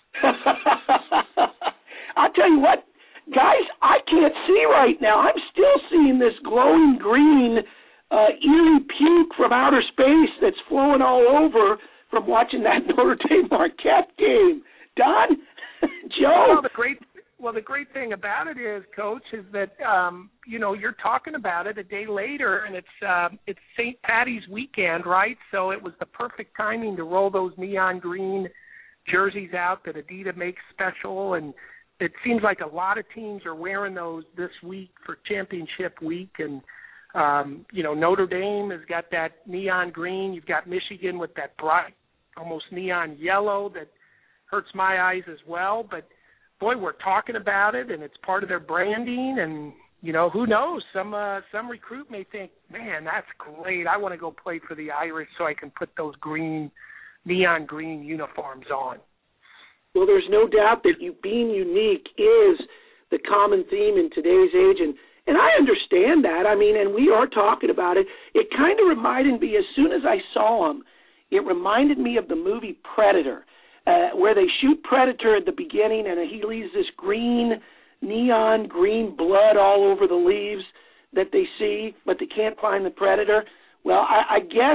I'll tell you what, guys, I can't see right now. I'm still seeing this glowing green uh, eerie puke from outer space that's flowing all over from watching that Notre Dame Marquette game. Don, Joe? Well, the great, well, the great thing about it is, Coach, is that, um, you know, you're talking about it a day later, and it's uh, it's Saint Patty's weekend, right? So it was the perfect timing to roll those neon green jerseys out that Adidas makes special, and it seems like a lot of teams are wearing those this week for championship week. And, um, you know, Notre Dame has got that neon green. You've got Michigan with that bright, almost neon yellow that hurts my eyes as well. But, boy, we're talking about it, and it's part of their branding. And, you know, who knows? Some uh, some recruit may think, man, that's great. I want to go play for the Irish so I can put those green, neon green uniforms on. Well, there's no doubt that you being unique is the common theme in today's age, and, and I understand that. I mean, and we are talking about it. It kind of reminded me, as soon as I saw him, it reminded me of the movie Predator, uh, where they shoot Predator at the beginning, and he leaves this green, neon green blood all over the leaves that they see, but they can't find the Predator. Well, I, I guess,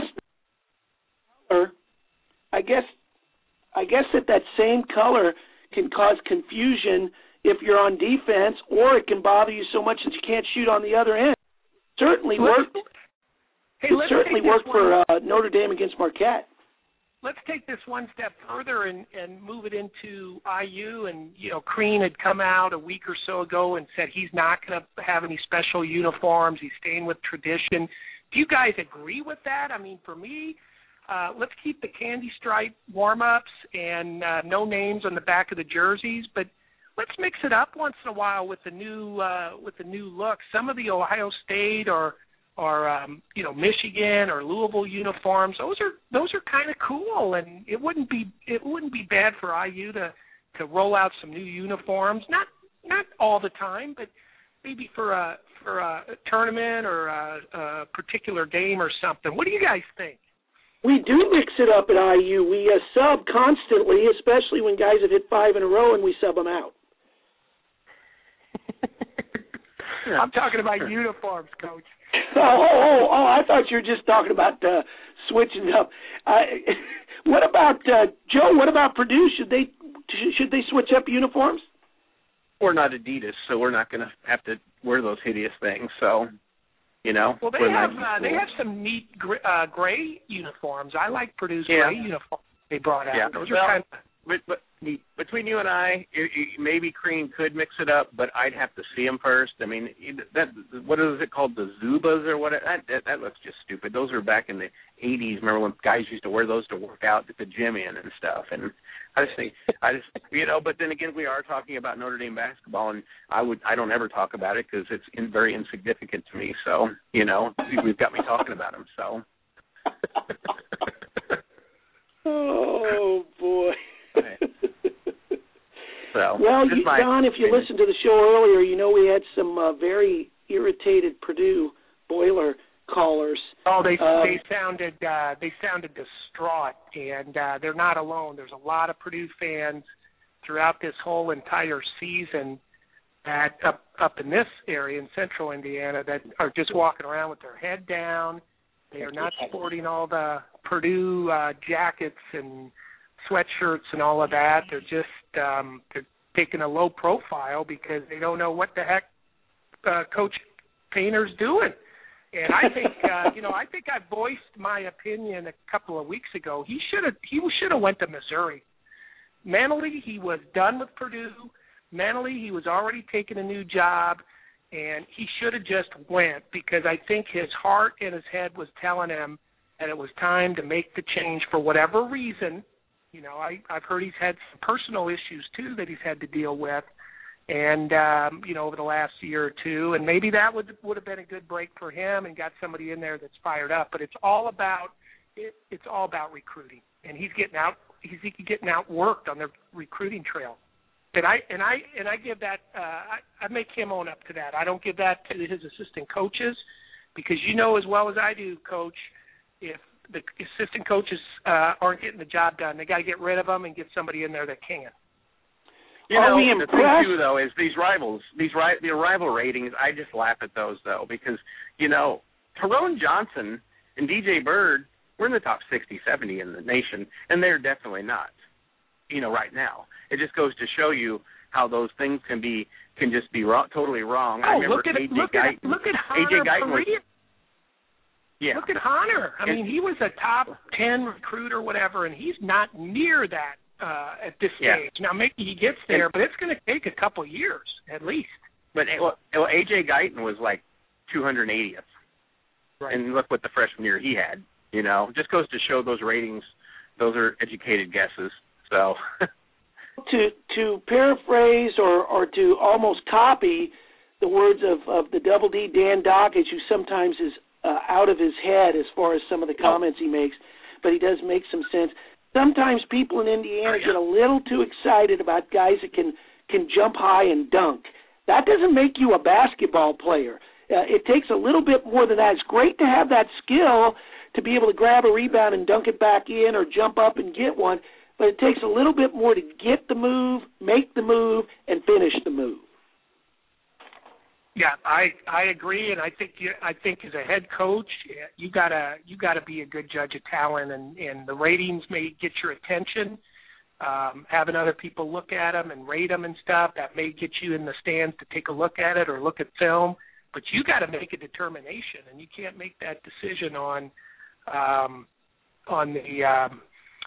or I guess. I guess that that same color can cause confusion if you're on defense, or it can bother you so much that you can't shoot on the other end. Certainly worked. Hey, it certainly worked for uh, Notre Dame against Marquette. Let's take this one step further and, and move it into I U. And, you know, Crean had come out a week or so ago and said he's not going to have any special uniforms. He's staying with tradition. Do you guys agree with that? I mean, for me, Uh, let's keep the candy stripe warm-ups and uh, no names on the back of the jerseys, but let's mix it up once in a while with the new uh, with the new look. Some of the Ohio State or or um, you know, Michigan or Louisville uniforms. Those are those are kind of cool, and it wouldn't be it wouldn't be bad for I U to to roll out some new uniforms. Not not all the time, but maybe for a for a tournament or a, a particular game or something. What do you guys think? We do mix it up at I U. We uh, sub constantly, especially when guys have hit five in a row and we sub them out. I'm talking about uniforms, Coach. Oh, oh, oh, oh, I thought you were just talking about uh, switching up. Uh, what about, uh, Joe, what about Purdue? Should they should they switch up uniforms? We're not Adidas, so we're not going to have to wear those hideous things, so... You know, well, they have uh, they have some neat gray, uh, gray uniforms. I like Purdue's yeah. gray uniform they brought out. Yeah. Those well, are kind of but, but between you and I, it, it, maybe Crean could mix it up, but I'd have to see them first. I mean, that what is it called, the Zubas or what? That, that that looks just stupid. Those were back in the eighties. Remember when guys used to wear those to work out at the gym in and stuff? And I just think, I just you know. But then again, we are talking about Notre Dame basketball, and I would I don't ever talk about it because it's in, very insignificant to me. So you know, we've got me talking about them. So. Oh boy. So, well, you, Don, if you listened to the show earlier, you know we had some uh, very irritated Purdue Boiler callers. Oh, they um, they sounded uh, they sounded distraught, and uh, they're not alone. There's a lot of Purdue fans throughout this whole entire season that up up in this area in Central Indiana that are just walking around with their head down. They are not sporting all the Purdue uh, jackets and sweatshirts and all of that. They're just um, they're taking a low profile because they don't know what the heck uh, Coach Painter's doing. And I think uh, you know I think I voiced my opinion a couple of weeks ago. He should have he should have went to Missouri. Mentally, he was done with Purdue. Mentally, he was already taking a new job, and he should have just went because I think his heart and his head was telling him that it was time to make the change for whatever reason. You know, I, I've heard he's had some personal issues, too, that he's had to deal with, and, um, you know, over the last year or two. And maybe that would would have been a good break for him and got somebody in there that's fired up. But it's all about it, it's all about recruiting. And he's getting out he's getting outworked on the recruiting trail. And I and I and I give that uh, I, I make him own up to that. I don't give that to his assistant coaches because you know as well as I do, Coach, if the assistant coaches uh, aren't getting the job done, they got to get rid of them and get somebody in there that can. You know, the thing too though is these rivals, these ri- the rival ratings. I just laugh at those though because you know Tyrone Johnson and D J Bird, we're in the top sixty, seventy in the nation, and they're definitely not. You know, right now, it just goes to show you how those things can be can just be wrong, totally wrong. Oh, I remember look at A J look Guyton. at look at A J Hunter Guyton was, Faria. Yeah. Look at Hunter. I and, mean, he was a top ten recruit or whatever, and he's not near that uh, at this yeah. stage. Now, maybe he gets there, and, but it's going to take a couple years at least. But well, A J Guyton was like two hundred eightieth, right. And look what the freshman year he had. You know, just goes to show those ratings. Those are educated guesses. So. To to paraphrase or, or to almost copy the words of, of the Double D, Dan Dockage, who sometimes is uh, out of his head as far as some of the comments he makes, but he does make some sense. Sometimes people in Indiana get a little too excited about guys that can, can jump high and dunk. That doesn't make you a basketball player. Uh, it takes a little bit more than that. It's great to have that skill to be able to grab a rebound and dunk it back in or jump up and get one, but it takes a little bit more to get the move, make the move, and finish the move. Yeah, I I agree, and I think you, I think as a head coach, you gotta you gotta be a good judge of talent, and, and the ratings may get your attention. Um, having other people look at them and rate them and stuff that may get you in the stands to take a look at it or look at film, but you got to make a determination, and you can't make that decision on um, on the um,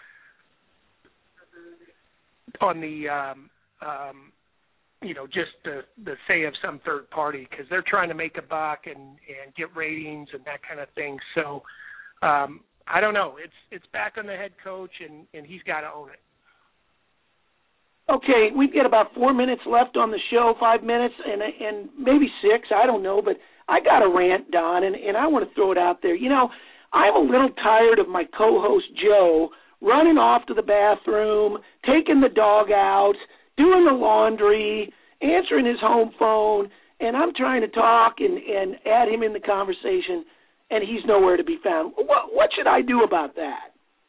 on the, um, um, you know, just the, the say of some third party because they're trying to make a buck and, and get ratings and that kind of thing. So um, I don't know. It's it's back on the head coach, and, and he's got to own it. Okay, we've got about four minutes left on the show, five minutes, and and maybe six, I don't know, but I got a rant, Don, and, and I want to throw it out there. You know, I'm a little tired of my co-host, Joe, running off to the bathroom, taking the dog out, doing the laundry, answering his home phone, and I'm trying to talk and, and add him in the conversation, and he's nowhere to be found. What, what should I do about that?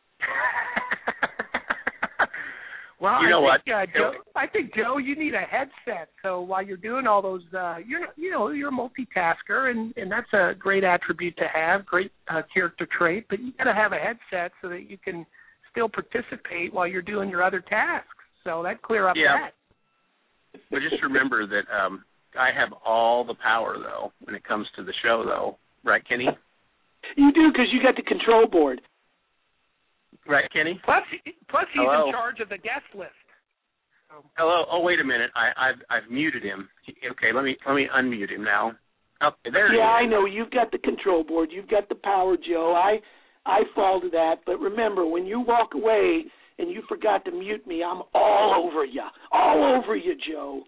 Well, you know I think, what? Uh, Joe, I think Joe, you need a headset. So while you're doing all those, uh, you're you know you're a multitasker, and, and that's a great attribute to have, great uh, character trait. But you got to have a headset so that you can still participate while you're doing your other tasks. So that clear up yeah. that. But just remember that um, I have all the power, though, when it comes to the show, though, right, Kenny? You do, because you got the control board. Right, Kenny? Plus, plus he's Hello? in charge of the guest list. So. Hello. Oh, wait a minute. I, I've I've muted him. Okay, let me let me unmute him now. Okay, there. Yeah, he is. I know. You've got the control board. You've got the power, Joe. I I fall to that. But remember, when you walk away and you forgot to mute me, I'm all over you. All over you, Joe.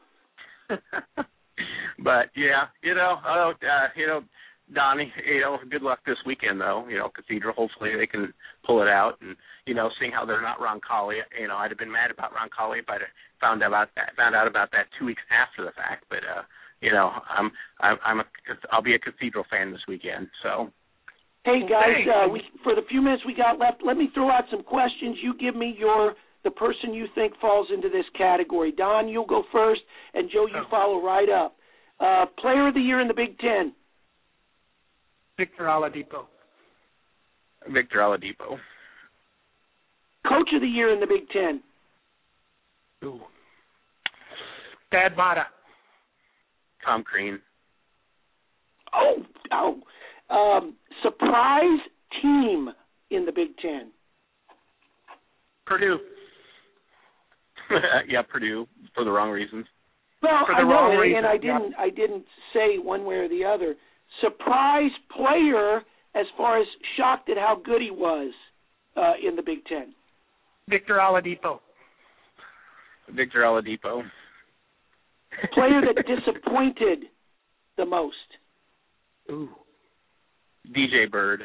But yeah, you know, oh, uh, you know. Donnie, you know, good luck this weekend, though. You know, Cathedral, hopefully they can pull it out. And, you know, seeing how they're not Roncalli, you know, I'd have been mad about Roncalli if I'd found out about that, found out about that two weeks after the fact. But, uh, you know, I'm, I'm, I'm a, I'll be a Cathedral fan this weekend, so. Hey, guys, uh, we, for the few minutes we got left, let me throw out some questions. You give me your the person you think falls into this category. Don, you'll go first, and Joe, you follow right up. Uh, player of the year in the Big Ten. Victor Oladipo. Victor Oladipo. Coach of the year in the Big Ten. Ooh. Thad Matta. Tom Crean. Oh, oh. Um, surprise team in the Big Ten. Purdue. Yeah, Purdue for the wrong reasons. Well, for the I know, wrong and, reasons, and I didn't. yeah. I didn't say one way or the other. Surprise player as far as shocked at how good he was uh, in the Big Ten. Victor Oladipo. Victor Oladipo. Player that disappointed the most. Ooh. D J Bird.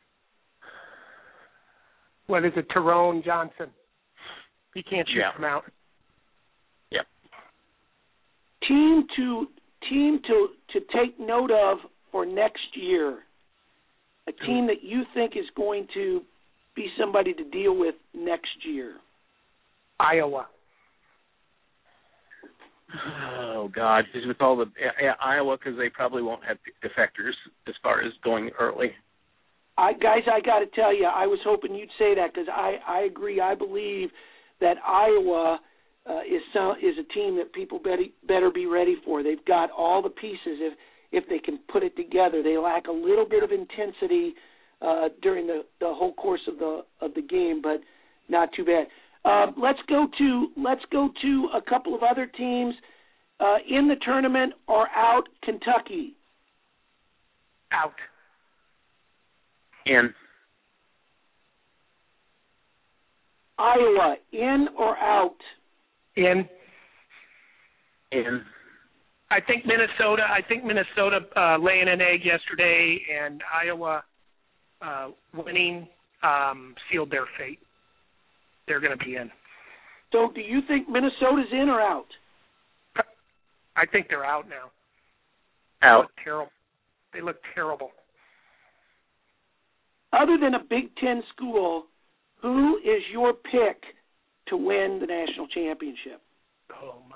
What is it, Tyrone Johnson? He can't shoot Yeah. from out. Yep. Team to team to to take note of for next year. A team that you think is going to be somebody to deal with next year. Iowa. Oh God! Just with all the yeah, Iowa, because they probably won't have defectors as far as going early. I guys, I got to tell you, I was hoping you'd say that because I, I agree. I believe that Iowa uh, is some, is a team that people better better be ready for. They've got all the pieces if if they can put it together. They lack a little bit of intensity uh, during the, the whole course of the of the game, but not too bad. Um, let's go to let's go to a couple of other teams uh, in the tournament or out. Kentucky. Out. In. Iowa, in or out? In. In. I think Minnesota. I think Minnesota uh, laying an egg yesterday, and Iowa uh, winning um, sealed their fate. They're going to be in. So, do you think Minnesota's in or out? I think they're out now. Out. They look terrible. They look terrible. Other than a Big Ten school, who is your pick to win the national championship? Oh, my.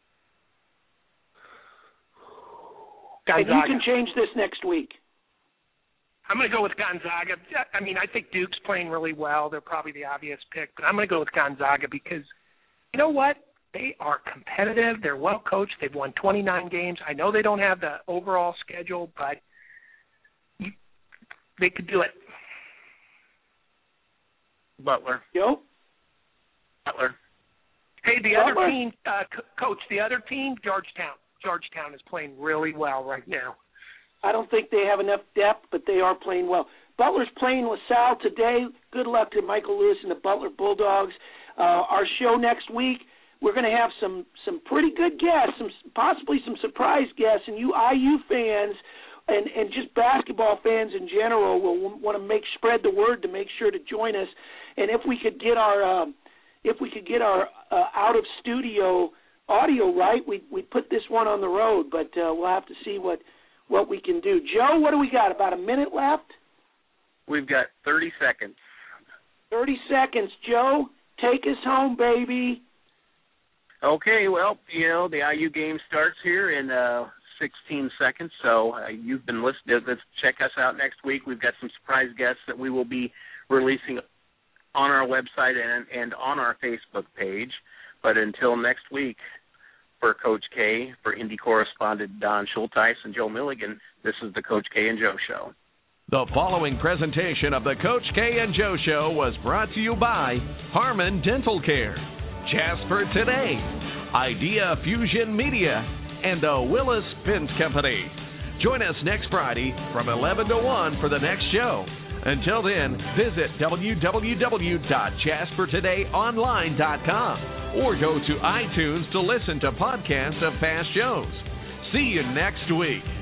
Gonzaga. And you can change this next week. I'm going to go with Gonzaga. I mean, I think Duke's playing really well. They're probably the obvious pick, but I'm going to go with Gonzaga because, you know what? They are competitive. They're well coached. They've won twenty-nine games. I know they don't have the overall schedule, but you, they could do it. Butler. Yo. Butler. Hey, the Butler. other team, uh, co- coach, the other team, Georgetown. Georgetown is playing really well right now. I don't think they have enough depth, but they are playing well. Butler's playing LaSalle today. Good luck to Michael Lewis and the Butler Bulldogs. Uh, our show next week, we're going to have some some pretty good guests, some possibly some surprise guests, and you I U fans and and just basketball fans in general will want to make spread the word to make sure to join us. And if we could get our um, if we could get our uh, out of studio audio right, we we put this one on the road. But uh, we'll have to see what what we can do. Joe, what do we got? About a minute left. We've got thirty seconds. thirty seconds, Joe. Take us home, baby. Okay, well, you know, the I U game starts here in uh, sixteen seconds, so uh, you've been listening. Let's check us out next week. We've got some surprise guests that we will be releasing on our website and, and on our Facebook page. But until next week, for Coach K, for Indy correspondent Don Schulteis and Joe Milligan, this is the Coach K and Joe Show. The following presentation of the Coach K and Joe Show was brought to you by Harmon Dental Care, Jasper Today, Idea Fusion Media, and the Willis Pins Company. Join us next Friday from eleven to one for the next show. Until then, visit w w w dot jasper today online dot com or go to iTunes to listen to podcasts of past shows. See you next week.